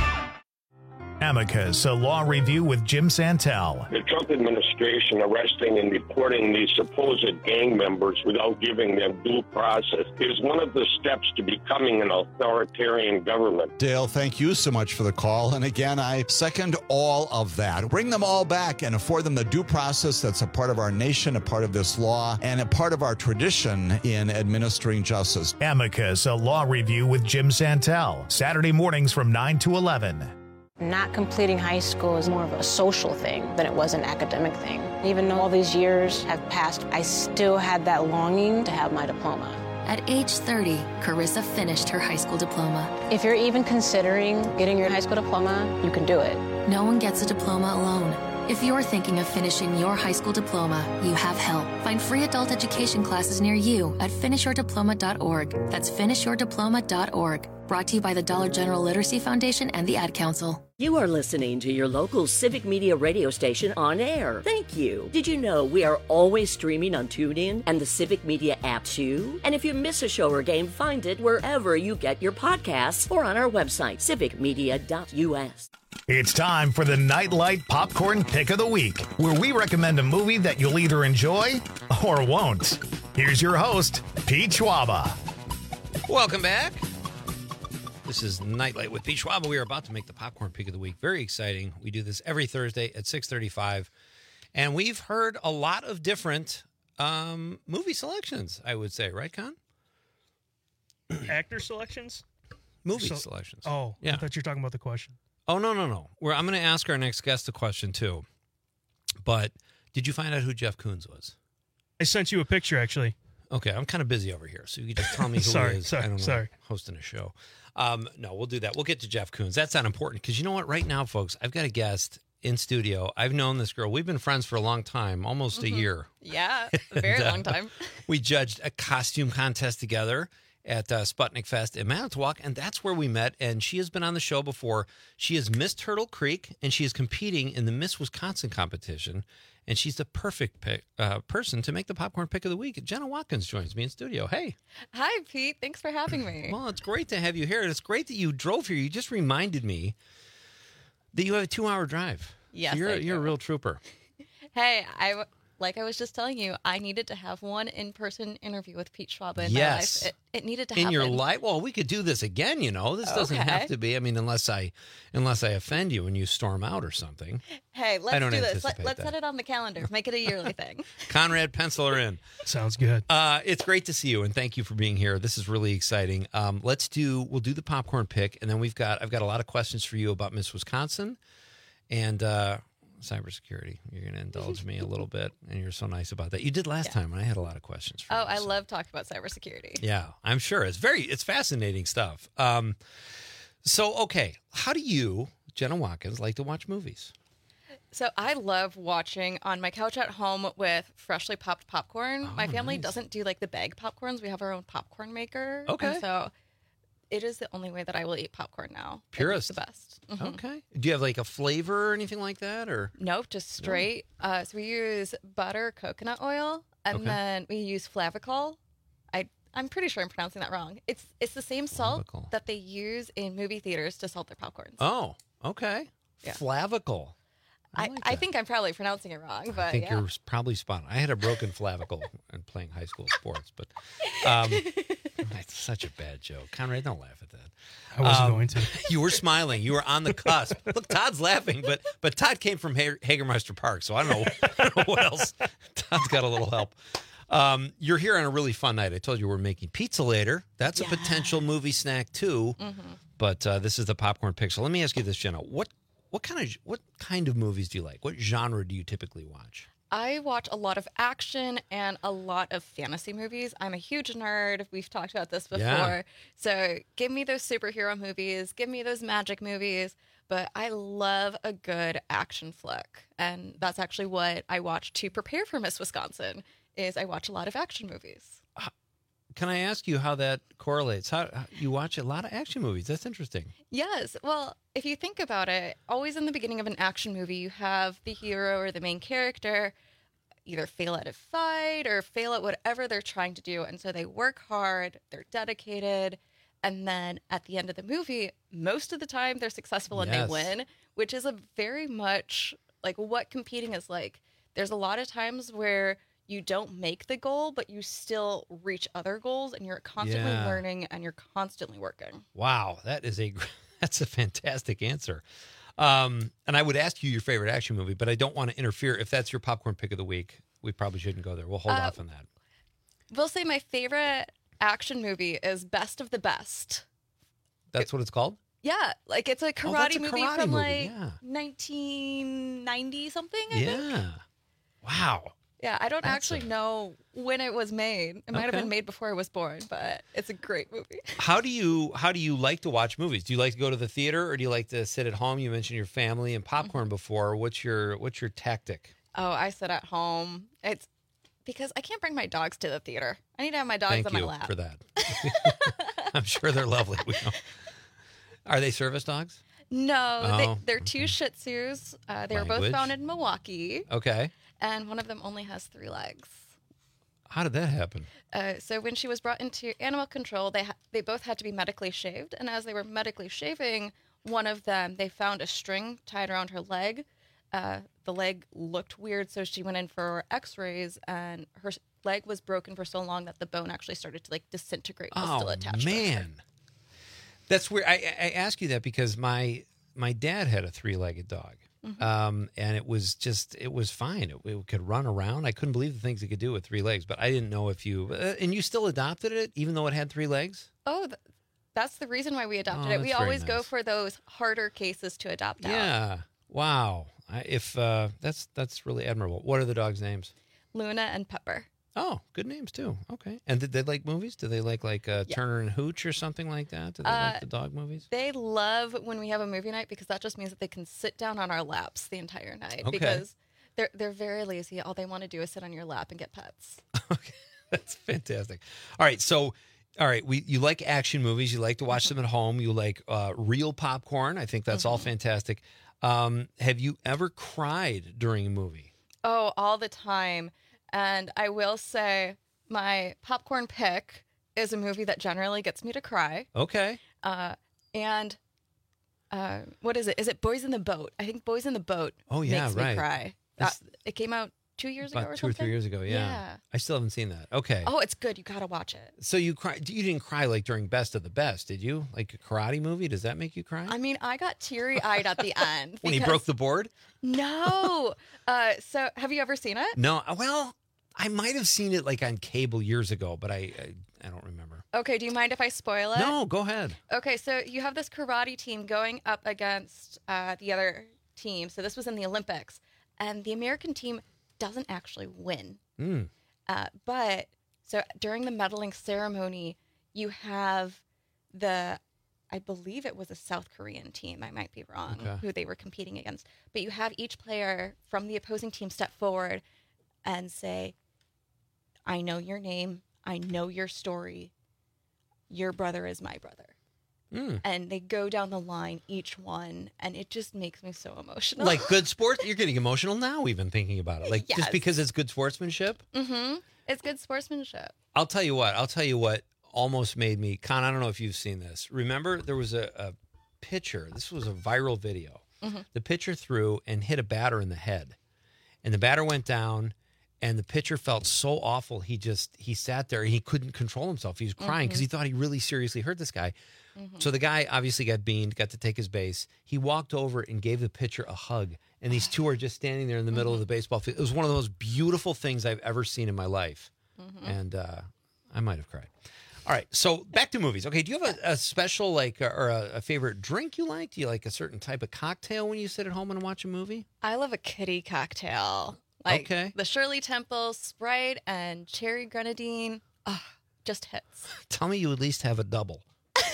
Amicus, a law review with Jim Santel. The Trump administration arresting and deporting these supposed gang members without giving them due process is one of the steps to becoming an authoritarian government. Dale, thank you so much for the call. And again, I second all of that. Bring them all back and afford them the due process that's a part of our nation, a part of this law, and a part of our tradition in administering justice. Amicus, a law review with Jim Santel. Saturday mornings from 9 to 11. Not completing high school is more of a social thing than it was an academic thing. Even though all these years have passed, I still had that longing to have my diploma. At age 30, Carissa finished her high school diploma. If you're even considering getting your high school diploma, you can do it. No one gets a diploma alone. If you're thinking of finishing your high school diploma, you have help. Find free adult education classes near you at finishyourdiploma.org. That's finishyourdiploma.org. Brought to you by the Dollar General Literacy Foundation and the Ad Council. You are listening to your local Civic Media radio station on air. Thank you. Did you know we are always streaming on TuneIn and the Civic Media app too? And if you miss a show or game, find it wherever you get your podcasts or on our website, civicmedia.us. It's time for the Nightlight Popcorn Pick of the Week, where we recommend a movie that you'll either enjoy or won't. Here's your host, Pete Schwaba. Welcome back. This is Nightlight with Pete Schwaba. We are about to make the Popcorn Pick of the Week. Very exciting. We do this every Thursday at 6:35. And we've heard a lot of different movie selections, I would say. Right, Con? Actor selections? Movie selections. Oh, yeah. I thought you were talking about the question. Oh, no. I'm going to ask our next guest a question, too. But did you find out who Jeff Koons was? I sent you a picture, actually. Okay, I'm kind of busy over here, so you can just tell me who Sorry, it is. sorry, I don't know, sorry. hosting a show. No, we'll do that. We'll get to Jeff Koons. That's not important because you know what? Right now, folks, I've got a guest in studio. I've known this girl. We've been friends for a long time, almost a year. Yeah, a very long time. We judged a costume contest together at Sputnik Fest in Manitowoc, and that's where we met, and she has been on the show before. She is Miss Turtle Creek, and she is competing in the Miss Wisconsin competition, and she's the perfect person to make the Popcorn Pick of the Week. Jenna Watkins joins me in studio. Hey. Hi, Pete. Thanks for having me. Well, it's great to have you here, and it's great that you drove here. You just reminded me that you have a 2-hour drive. Yes, so you're a real trooper. Hey, like I was just telling you, I needed to have one in-person interview with Pete Schwaba in Yes. my life. It needed to happen. In your life? Well, we could do this again, you know. This doesn't Okay. have to be. I mean, unless I offend you and you storm out or something. Hey, I let's don't do this. anticipate Let's that. set it on the calendar. Make it a yearly thing. Conrad, pencil her in. Sounds good. It's great to see you, and thank you for being here. This is really exciting. We'll do the popcorn pick, and then I've got a lot of questions for you about Miss Wisconsin and cybersecurity. You're going to indulge me a little bit, and you're so nice about that. You did last time, and I had a lot of questions for you. I love talking about cybersecurity. Yeah, I'm sure. It's fascinating stuff. Okay, how do you, Jenna Watkins, like to watch movies? So I love watching on my couch at home with freshly popped popcorn. My family doesn't do like the bag popcorns. We have our own popcorn maker. Okay. And so it is the only way that I will eat popcorn now. Purist. It's the best. Mhm. Okay. Do you have like a flavor or anything like that, or? Nope, just straight. So we use butter, coconut oil, and Okay. then we use Flavicol. I'm pretty sure I'm pronouncing that wrong. It's the same salt that they use in movie theaters to salt their popcorns. Oh, okay. Yeah. Flavicol. I think I'm probably pronouncing it wrong, but I think yeah. you're probably spot on. I had a broken clavicle in playing high school sports, but it's such a bad joke. Conrad, don't laugh at that. I wasn't going to. You were smiling. You were on the cusp. Look, Todd's laughing, but Todd came from Hagermeister Park, so I don't know what else. Todd's got a little help. You're here on a really fun night. I told you we're making pizza later. That's a potential movie snack too. Mm-hmm. But this is the popcorn pick. So let me ask you this, Jenna. What kind of movies do you like? What genre do you typically watch? I watch a lot of action and a lot of fantasy movies. I'm a huge nerd. We've talked about this before. Yeah. So give me those superhero movies. Give me those magic movies. But I love a good action flick. And that's actually what I watch to prepare for Miss Wisconsin, is I watch a lot of action movies. Can I ask you how that correlates? How you watch a lot of action movies? That's interesting. Yes. Well, if you think about it, always in the beginning of an action movie, you have the hero or the main character either fail at a fight or fail at whatever they're trying to do. And so they work hard, they're dedicated. And then at the end of the movie, most of the time they're successful and Yes. they win, which is a very much like what competing is like. There's a lot of times where you don't make the goal, but you still reach other goals, and you're constantly Yeah. learning and you're constantly working. Wow, that's a fantastic answer. And I would ask you your favorite action movie, but I don't want to interfere. If that's your popcorn pick of the week, we probably shouldn't go there. We'll hold off on that. We'll say my favorite action movie is Best of the Best. That's what it's called? Yeah, like it's a that's karate a movie karate from movie, like yeah. 1990 something. I think. Yeah. Wow. Yeah, I don't actually know when it was made. It might have Okay. been made before I was born, but it's a great movie. How do you like to watch movies? Do you like to go to the theater or do you like to sit at home? You mentioned your family and popcorn before. What's your tactic? Oh, I sit at home. It's because I can't bring my dogs to the theater. I need to have my dogs Thank on my you lap. for that. I'm sure they're lovely. We know. Are they service dogs? No, Oh, they're two Shih Tzus. They were both Language. found in Milwaukee, Okay. and one of them only has 3 legs. How did that happen? So when she was brought into animal control, they both had to be medically shaved, and as they were medically shaving one of them, they found a string tied around her leg. The leg looked weird, so she went in for X-rays, and her leg was broken for so long that the bone actually started to like disintegrate while still attached. Man, that's weird. I ask you that because my dad had a 3-legged dog, and it was fine. It could run around. I couldn't believe the things it could do with 3 legs. But I didn't know if you and you still adopted it even though it had 3 legs. Oh, that's the reason why we adopted Oh, it. We that's very always go nice. for those harder cases to adopt out. Yeah. Wow. That's really admirable. What are the dogs' names? Luna and Pepper. Oh, good names too. Okay. And did they like movies? Do they like Turner and Hooch or something like that? Do they like the dog movies? They love when we have a movie night because that just means that they can sit down on our laps the entire night. Okay. Because they're very lazy. All they want to do is sit on your lap and get pets. That's fantastic. All right, so you like action movies. You like to watch them at home. You like real popcorn. I think that's all fantastic. Have you ever cried during a movie? Oh, all the time. And I will say my popcorn pick is a movie that generally gets me to cry. Okay. And what is it? Is it Boys in the Boat? I think Boys in the Boat makes me cry. It came out 2 years ago or About 2 something? or 3 years ago, yeah. I still haven't seen that. Okay. Oh, it's good. You got to watch it. So you didn't cry like during Best of the Best, did you? Like a karate movie? Does that make you cry? I mean, I got teary-eyed at the end. When he broke the board? No. So have you ever seen it? No. Well, I might have seen it like on cable years ago, but I don't remember. Okay, do you mind if I spoil it? No, go ahead. Okay, so you have this karate team going up against the other team. So this was in the Olympics. And the American team doesn't actually win. But so during the medaling ceremony, you have I believe it was a South Korean team, I might be wrong, who they were competing against. But you have each player from the opposing team step forward and say, I know your name. I know your story. Your brother is my brother. And they go down the line, each one, and it just makes me so emotional. Like good sports? You're getting emotional now even thinking about it. Like Yes. just because it's good sportsmanship? Mm-hmm. It's good sportsmanship. I'll tell you what almost made me, Con, I don't know if you've seen this. Remember there was a pitcher, this was a viral video. The pitcher threw and hit a batter in the head. And the batter went down and the pitcher felt so awful. He sat there and he couldn't control himself. He was crying because he thought he really seriously hurt this guy. So the guy obviously got beamed, got to take his base. He walked over and gave the pitcher a hug. And these two are just standing there in the middle of the baseball field. It was one of the most beautiful things I've ever seen in my life. And I might have cried. All right. So back to movies. Okay. Do you have a special or a favorite drink you like? Do you like a certain type of cocktail when you sit at home and watch a movie? I love a kitty cocktail. Like the Shirley Temple Sprite and cherry grenadine. Just hits. Tell me you at least have a double.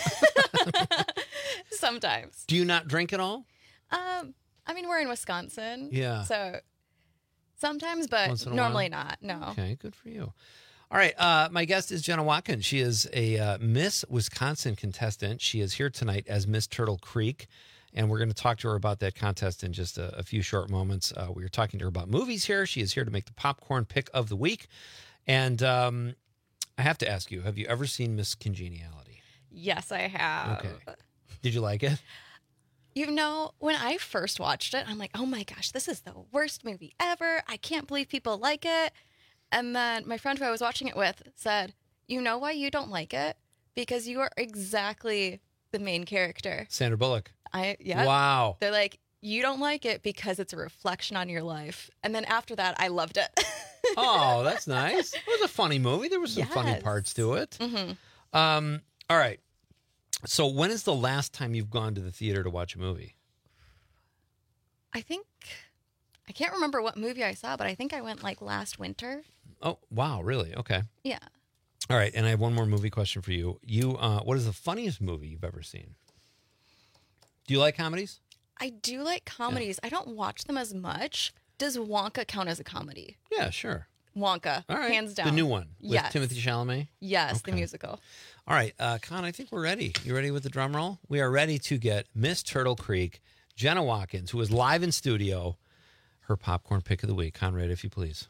Sometimes. Do you not drink at all? I mean, we're in Wisconsin. Yeah. So sometimes, but Once in a normally while? not. No. Okay, good for you. All right, my guest is Jenna Watkins. She is a Miss Wisconsin contestant. She is here tonight as Miss Turtle Creek, and we're going to talk to her about that contest in just a few short moments. We were talking to her about movies here. She is here to make the popcorn pick of the week. And I have to ask you, have you ever seen Miss Congeniality? Yes, I have. Okay. Did you like it? You know, when I first watched it, I'm like, oh my gosh, this is the worst movie ever. I can't believe people like it. And then my friend who I was watching it with said, you know why you don't like it? Because you are exactly the main character. Sandra Bullock. Yeah. Wow. They're like, you don't like it because it's a reflection on your life. And then after that, I loved it. Oh, that's nice. It was a funny movie. There were some funny parts to it. All right. So when is the last time you've gone to the theater to watch a movie? I think I can't remember what movie I saw, but I think I went like last winter. Oh, wow. Really? Okay. Yeah. All right. And I have one more movie question for you. What is the funniest movie you've ever seen? Do you like comedies? I do like comedies. I don't watch them as much. Does Wonka count as a comedy? Yeah, sure. Wonka, All right. hands down. The new one with Yes. Timothée Chalamet? Yes, the Okay. musical. All right, Con, I think we're ready. You ready with the drum roll? We are ready to get Miss Turtle Creek, Jenna Watkins, who is live in studio, her popcorn pick of the week. Conrad, if you please.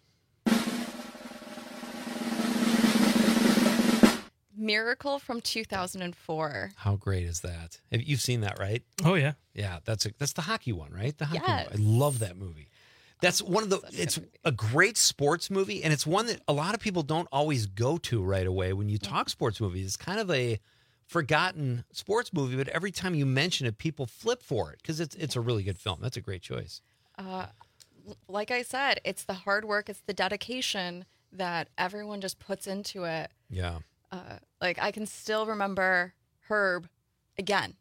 Miracle from 2004. How great is that? You've seen that, right? Oh, yeah. Yeah, that's the hockey one, right? The hockey Yes. one. I love that movie. That's one of the, it's a great sports movie, and it's one that a lot of people don't always go to right away when you talk sports movies. It's kind of a forgotten sports movie, but every time you mention it, people flip for it because it's a really good film. That's a great choice. Like I said, it's the hard work, it's the dedication that everyone just puts into it. Yeah. Like I can still remember Herb again.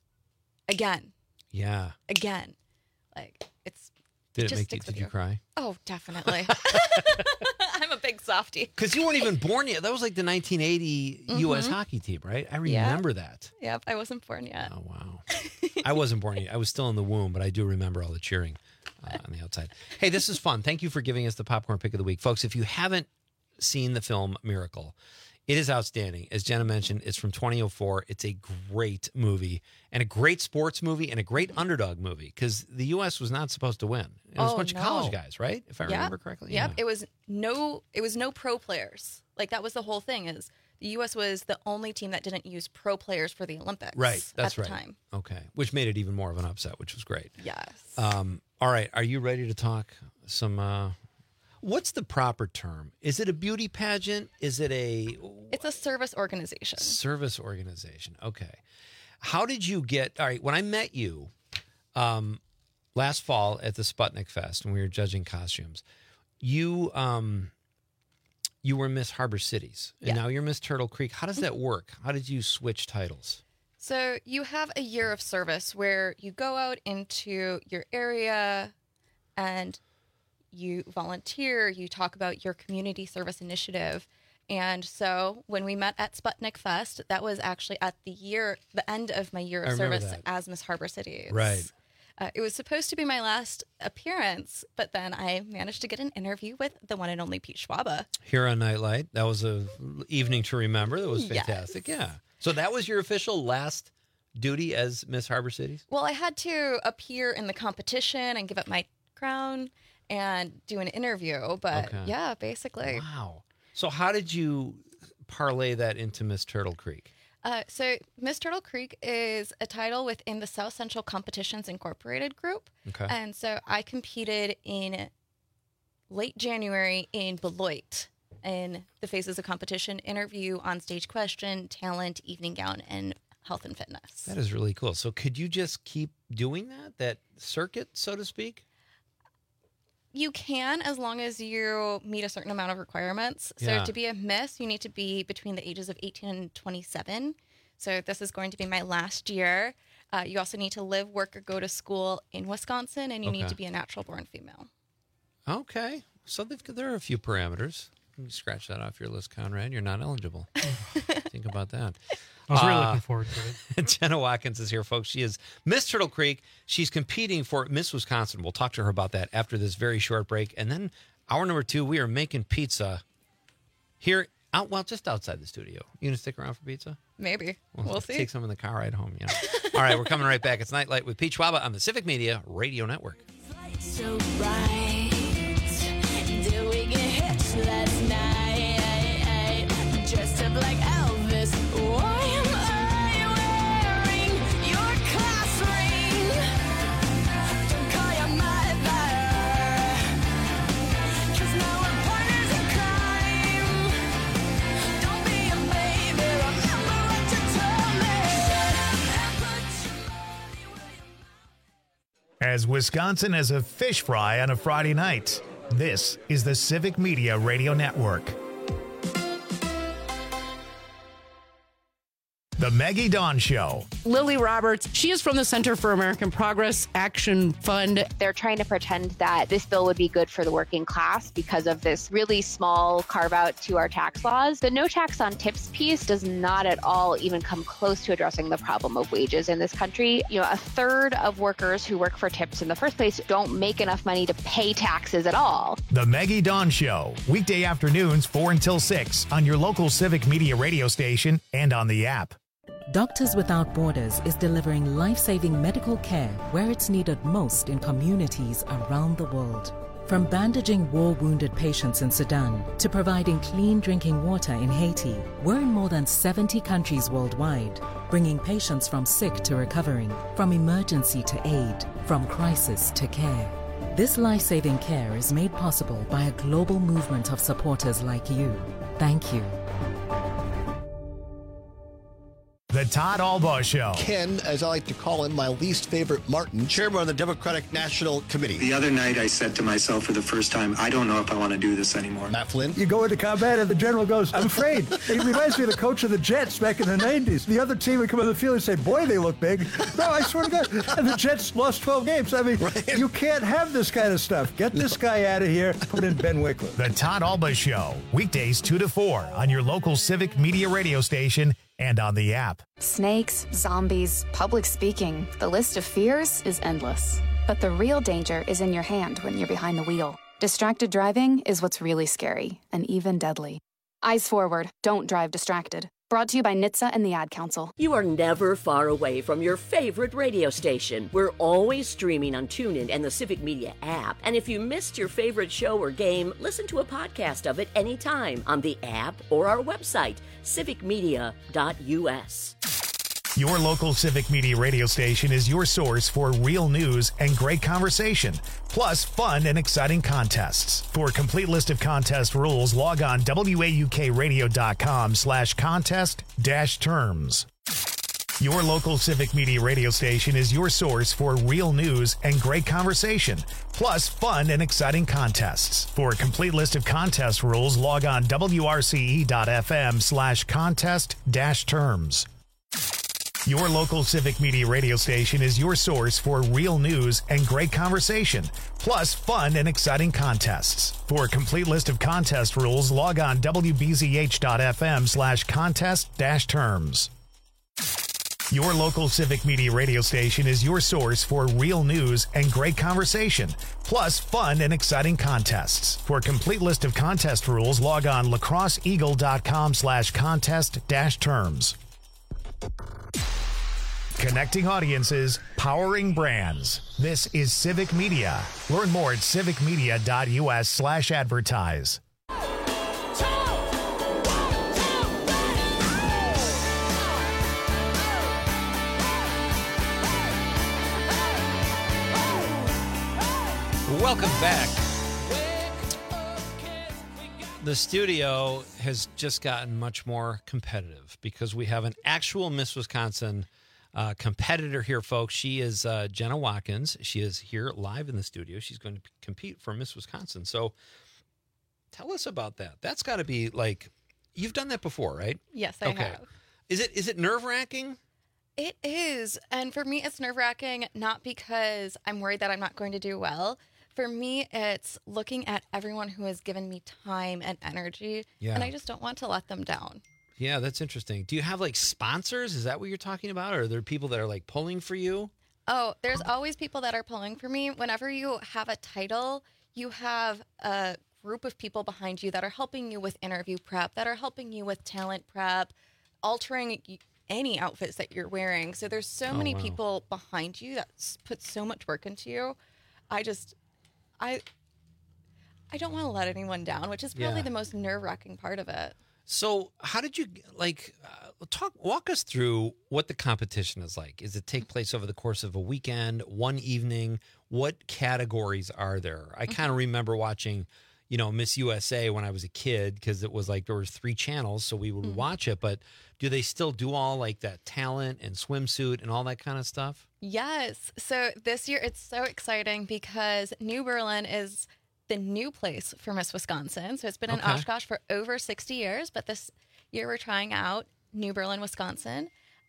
Yeah. Like it's. Did just sticks did with you cry? Oh, definitely. I'm a big softie. Because you weren't even born yet. That was like the 1980 U.S. hockey team, right? I remember that. Yep, I wasn't born yet. Oh, wow. I wasn't born yet. I was still in the womb, but I do remember all the cheering on the outside. Hey, this is fun. Thank you for giving us the popcorn pick of the week. Folks, if you haven't seen the film Miracle, it is outstanding. As Jenna mentioned, it's from 2004. It's a great movie and a great sports movie and a great underdog movie because the U.S. was not supposed to win. It was a bunch of college guys, right? If I remember correctly. Yep. It was no pro players. Like that was the whole thing is the U.S. was the only team that didn't use pro players for the Olympics. Right. That's at the right. time. Okay. Which made it even more of an upset, which was great. Yes. All right. Are you ready to talk some... What's the proper term? Is it a beauty pageant? Is it a... It's a service organization. Service organization. Okay. How did you get... All right. When I met you last fall at the Sputnik Fest and we were judging costumes, you were Miss Harbor Cities. And now you're Miss Turtle Creek. How does that work? How did you switch titles? So you have a year of service where you go out into your area and... you volunteer, you talk about your community service initiative. And so when we met at Sputnik Fest, that was actually at the end of my year of service as Miss Harbor Cities. Right. It was supposed to be my last appearance, but then I managed to get an interview with the one and only Pete Schwaba. Here on Nightlight. That was an evening to remember. That was fantastic. Yes. Yeah. So that was your official last duty as Miss Harbor Cities? Well, I had to appear in the competition and give up my crown and do an interview, but yeah, basically. Wow. So how did you parlay that into Miss Turtle Creek? So Miss Turtle Creek is a title within the South Central Competitions Incorporated group. Okay. And so I competed in late January in Beloit in the phases of competition, interview, on-stage question, talent, evening gown, and health and fitness. That is really cool. So could you just keep doing that circuit, so to speak? You can, as long as you meet a certain amount of requirements. So to be a Miss, you need to be between the ages of 18 and 27. So this is going to be my last year. You also need to live, work, or go to school in Wisconsin, and you need to be a natural-born female. Okay. So there are a few parameters. You scratch that off your list, Conrad. You're not eligible. Think about that. I was really looking forward to it. Jenna Watkins is here, folks. She is Miss Turtle Creek. She's competing for Miss Wisconsin. We'll talk to her about that after this very short break. And then hour number 2, we are making pizza here, just outside the studio. You going to stick around for pizza? Maybe. We'll see. Take some in the car ride home. All right, we're coming right back. It's Nightlight with Pete Schwaba on the Civic Media Radio Network. So bright, did we get hitched last night? Dressed up like Elvis. Why am I wearing your class ring? Don't call your mother, 'cause now we're partners in crime. Don't be a baby, remember what you told me. As Wisconsin as a fish fry on a Friday night, this is the Civic Media Radio Network. The Maggie Dawn Show. Lily Roberts, she is from the Center for American Progress Action Fund. They're trying to pretend that this bill would be good for the working class because of this really small carve out to our tax laws. The no tax on tips piece does not at all even come close to addressing the problem of wages in this country. You know, a third of workers who work for tips in the first place don't make enough money to pay taxes at all. The Maggie Dawn Show. Weekday afternoons 4 until 6 on your local Civic Media radio station and on the app. Doctors Without Borders is delivering life-saving medical care where it's needed most in communities around the world. From bandaging war-wounded patients in Sudan to providing clean drinking water in Haiti, we're in more than 70 countries worldwide, bringing patients from sick to recovering, from emergency to aid, from crisis to care. This life-saving care is made possible by a global movement of supporters like you. Thank you. The Todd Albaugh Show. Ken, as I like to call him, my least favorite Martin, chairman of the Democratic National Committee. The other night I said to myself for the first time, I don't know if I want to do this anymore. Matt Flynn. You go into combat and the general goes, I'm afraid. It reminds me of the coach of the Jets back in the 90s. The other team would come on the field and say, boy, they look big. No, I swear to God. And the Jets lost 12 games. I mean, You can't have this kind of stuff. Get this guy out of here. Put in Ben Wickler. The Todd Albaugh Show. Weekdays 2 to 4 on your local Civic Media radio station and on the app. Snakes, zombies, public speaking. The list of fears is endless. But the real danger is in your hand when you're behind the wheel. Distracted driving is what's really scary and even deadly. Eyes forward. Don't drive distracted. Brought to you by NHTSA and the Ad Council. You are never far away from your favorite radio station. We're always streaming on TuneIn and the Civic Media app. And if you missed your favorite show or game, listen to a podcast of it anytime on the app or our website, civicmedia.us. Your local Civic Media radio station is your source for real news and great conversation, plus fun and exciting contests. For a complete list of contest rules, log on waukradio.com/contest-terms. Your local Civic Media radio station is your source for real news and great conversation, plus fun and exciting contests. For a complete list of contest rules, log on wrce.fm/contest-terms. Your local Civic Media radio station is your source for real news and great conversation, plus fun and exciting contests. For a complete list of contest rules, log on wbzh.fm/contest-terms. Your local Civic Media radio station is your source for real news and great conversation, plus fun and exciting contests. For a complete list of contest rules, log on lacrosseeagle.com/contest-terms. Connecting audiences, powering brands. This is Civic Media. Learn more at civicmedia.us/advertise. Welcome back. The studio has just gotten much more competitive because we have an actual Miss Wisconsin competitor here, folks. She is Jenna Watkins. She is here live in the studio. She's going to compete for Miss Wisconsin. So tell us about that. That's got to be like, you've done that before, right? Yes, I have. Is it nerve-wracking? It is. And for me, it's nerve-wracking, not because I'm worried that I'm not going to do well. For me, it's looking at everyone who has given me time and energy, and I just don't want to let them down. Yeah, that's interesting. Do you have like sponsors? Is that what you're talking about? Or are there people that are like pulling for you? Oh, there's always people that are pulling for me. Whenever you have a title, you have a group of people behind you that are helping you with interview prep, that are helping you with talent prep, altering any outfits that you're wearing. So there's so many people behind you that put so much work into you. I don't want to let anyone down, which is probably the most nerve-wracking part of it. So how did you walk us through what the competition is like? Does it take place over the course of a weekend, one evening? What categories are there? I kind of remember watching, Miss USA when I was a kid, because it was like there was 3 channels, so we would watch it. But do they still do all like that talent and swimsuit and all that kind of stuff? Yes. So this year it's so exciting because New Berlin is the new place for Miss Wisconsin. So it's been in Oshkosh for over 60 years, but this year we're trying out New Berlin, Wisconsin.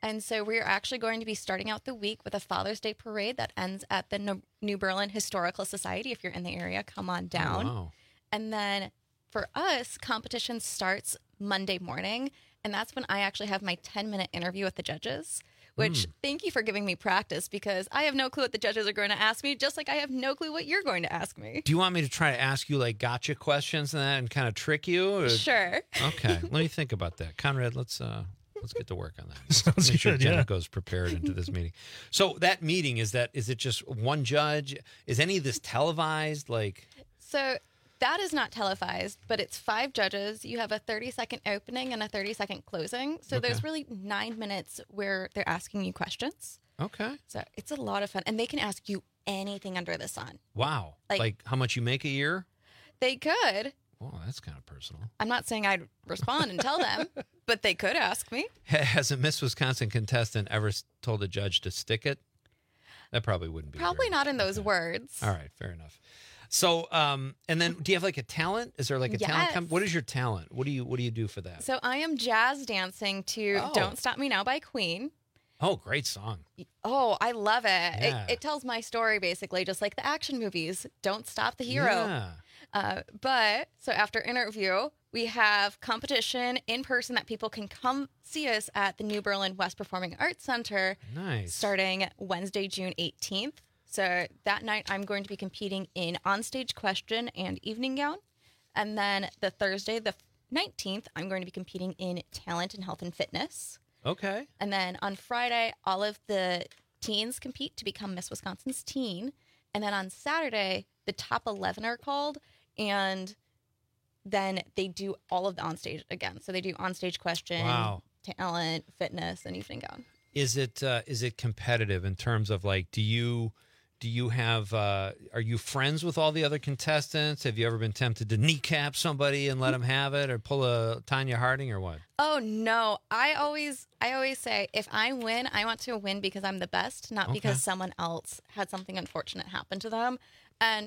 And so we're actually going to be starting out the week with a Father's Day parade that ends at the New Berlin Historical Society. If you're in the area, come on down. Oh, wow. And then for us, competition starts Monday morning. And that's when I actually have my 10-minute interview with the judges, which thank you for giving me practice because I have no clue what the judges are going to ask me, just like I have no clue what you're going to ask me. Do you want me to try to ask you like gotcha questions and that and kind of trick you? Or? Sure. Okay. Let me think about that. Conrad, let's get to work on that. Sounds Make sure good, Jenna yeah. goes prepared into this meeting. So that meeting, is it just one judge? Is any of this televised? So that is not televised, but it's 5 judges. You have a 30-second opening and a 30-second closing. So Okay. there's really 9 minutes where they're asking you questions. Okay. So it's a lot of fun. And they can ask you anything under the sun. Wow. Like- Like how much you make a year? They could. Well, that's kind of personal. I'm not saying I'd respond and tell them, but they could ask me. Has a Miss Wisconsin contestant ever told a judge to stick it? That probably wouldn't be. Probably not in those words. All right, fair enough. So, and then do you have like a talent? Is there like a talent? Yes. What is your talent? What do you do for that? So I am jazz dancing to Oh. Don't Stop Me Now by Queen. Oh, great song. Oh, I love it. Yeah. It tells my story, basically, just like the action movies. Don't stop the hero. Yeah. But so after interview, we have competition in person that people can come see us at the New Berlin West Performing Arts Center. Nice. Starting Wednesday, June 18th. So that night, I'm going to be competing in onstage question and evening gown. And then the Thursday, the 19th, I'm going to be competing in talent and health and fitness. Okay. And then on Friday, all of the teens compete to become Miss Wisconsin's teen. And then on Saturday, the top 11 are called, and then they do all of the onstage again. So they do onstage question, Wow. talent, fitness, and evening gown. Is it competitive in terms of like, do you have, are you friends with all the other contestants? Have you ever been tempted to kneecap somebody and let them have it or pull a Tanya Harding or what? Oh no, I always say if I win, I want to win because I'm the best, not Okay. because someone else had something unfortunate happen to them. And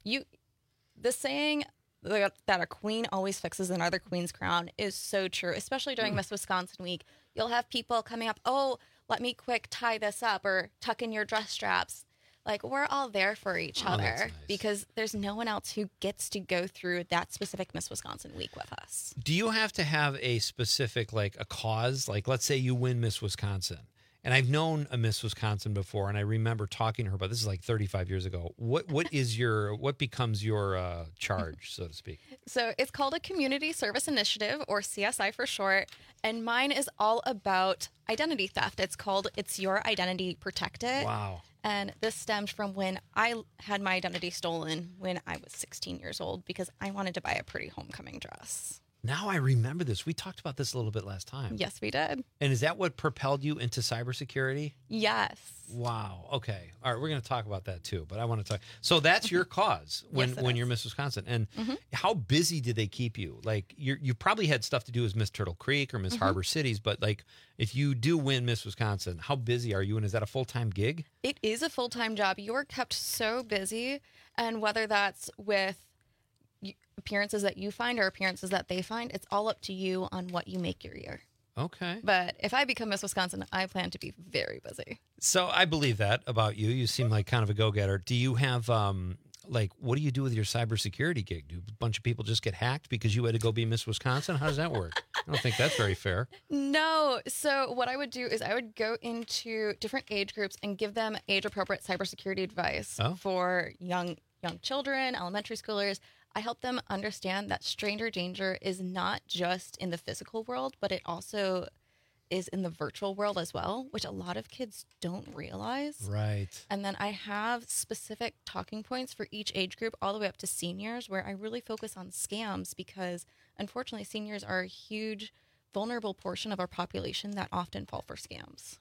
the saying that a queen always fixes another queen's crown is so true, especially during Miss Wisconsin week. You'll have people coming up, oh, let me quick tie this up or tuck in your dress straps. Like, we're all there for each Oh, that's other nice. because there's no one else who gets to go through that specific Miss Wisconsin week with us. Do you have to have a specific, like a cause? Like, let's say you win Miss Wisconsin. And I've known a Miss Wisconsin before, and I remember talking to her about this is like 35 years ago. What becomes your charge, so to speak? So it's called a Community Service Initiative, or CSI for short. And mine is all about identity theft. It's Your Identity Protected. Wow. And this stemmed from when I had my identity stolen when I was 16 years old because I wanted to buy a pretty homecoming dress. Now I remember this. We talked about this a little bit last time. Yes, we did. And is that what propelled you into cybersecurity? Yes. Wow. Okay. All right. We're going to talk about that too, but I want to talk. So that's your cause when, Yes, it when is. you're Miss Wisconsin. And Mhm. how busy did they keep you? Like you probably had stuff to do as Miss Turtle Creek or Miss Mhm. Harbor Cities, but like if you do win Miss Wisconsin, how busy are you? And is that a full-time gig? It is a full-time job. You're kept so busy. And whether that's with appearances that you find or appearances that they find, it's all up to you on what you make your year. Okay. But if I become Miss Wisconsin, I plan to be very busy. So I believe that about you. You seem like kind of a go-getter. Do you have like what do you do with your cybersecurity gig? Do a bunch of people just get hacked because you had to go be Miss Wisconsin? How does that work? I don't think that's very fair. No. So what I would do is I would go into different age groups and give them age-appropriate cybersecurity advice for young children, elementary schoolers. I help them understand that stranger danger is not just in the physical world, but it also is in the virtual world as well, which a lot of kids don't realize. Right. And then I have specific talking points for each age group all the way up to seniors where I really focus on scams because unfortunately seniors are a huge vulnerable portion of our population that often fall for scams.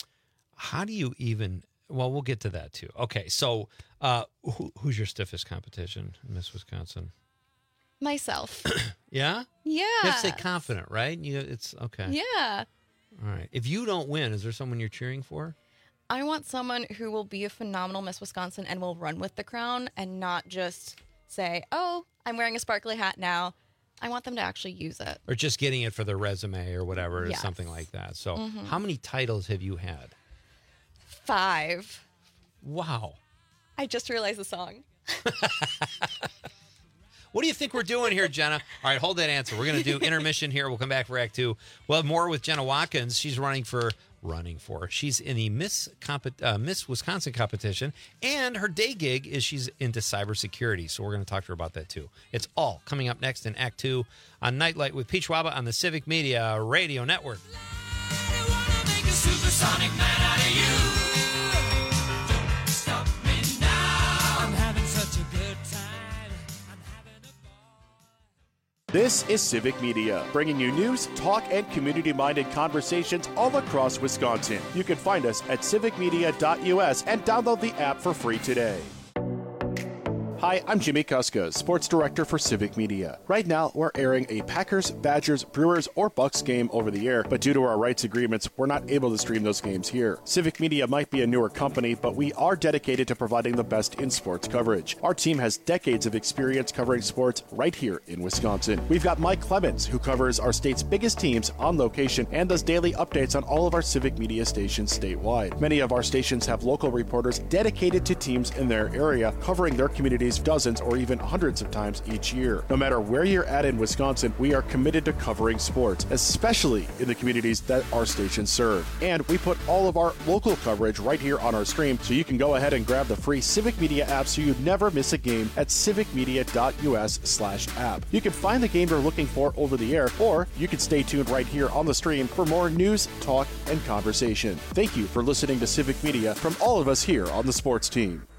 How do you even? Well, we'll get to that too. Okay, so who's your stiffest competition, Miss Wisconsin? Myself. Yeah. Yeah. You have to stay confident, right? It's okay. Yeah. All right. If you don't win, is there someone you're cheering for? I want someone who will be a phenomenal Miss Wisconsin and will run with the crown and not just say, oh, I'm wearing a sparkly hat now. I want them to actually use it. Or just getting it for their resume or whatever, Yes. something like that. So Mhm. how many titles have you had? 5. Wow. I just realized the song. What do you think we're doing here, Jenna? All right, hold that answer. We're going to do intermission here. We'll come back for Act 2. We'll have more with Jenna Watkins. She's running for. She's in the Miss Wisconsin competition, and her day gig is she's into cybersecurity. So we're going to talk to her about that too. It's all coming up next in Act 2 on Nightlight with Pete Schwaba on the Civic Media Radio Network. Supersonic man out of you. Don't stop me now. I'm having such a good time. This is Civic Media, bringing you news, talk, and community-minded conversations all across Wisconsin. You can find us at civicmedia.us and download the app for free today. Hi, I'm Jimmy Kuska, Sports Director for Civic Media. Right now, we're airing a Packers, Badgers, Brewers, or Bucks game over the air, but due to our rights agreements, we're not able to stream those games here. Civic Media might be a newer company, but we are dedicated to providing the best in sports coverage. Our team has decades of experience covering sports right here in Wisconsin. We've got Mike Clemens, who covers our state's biggest teams on location and does daily updates on all of our Civic Media stations statewide. Many of our stations have local reporters dedicated to teams in their area, covering their communities dozens or even hundreds of times each year. No matter where you're at in Wisconsin, we are committed to covering sports, especially in the communities that our stations serve. And we put all of our local coverage right here on our stream, so you can go ahead and grab the free Civic Media app so you never miss a game at civicmedia.us/app. You can find the game you're looking for over the air, or you can stay tuned right here on the stream for more news, talk, and conversation. Thank you for listening to Civic Media from all of us here on the sports team.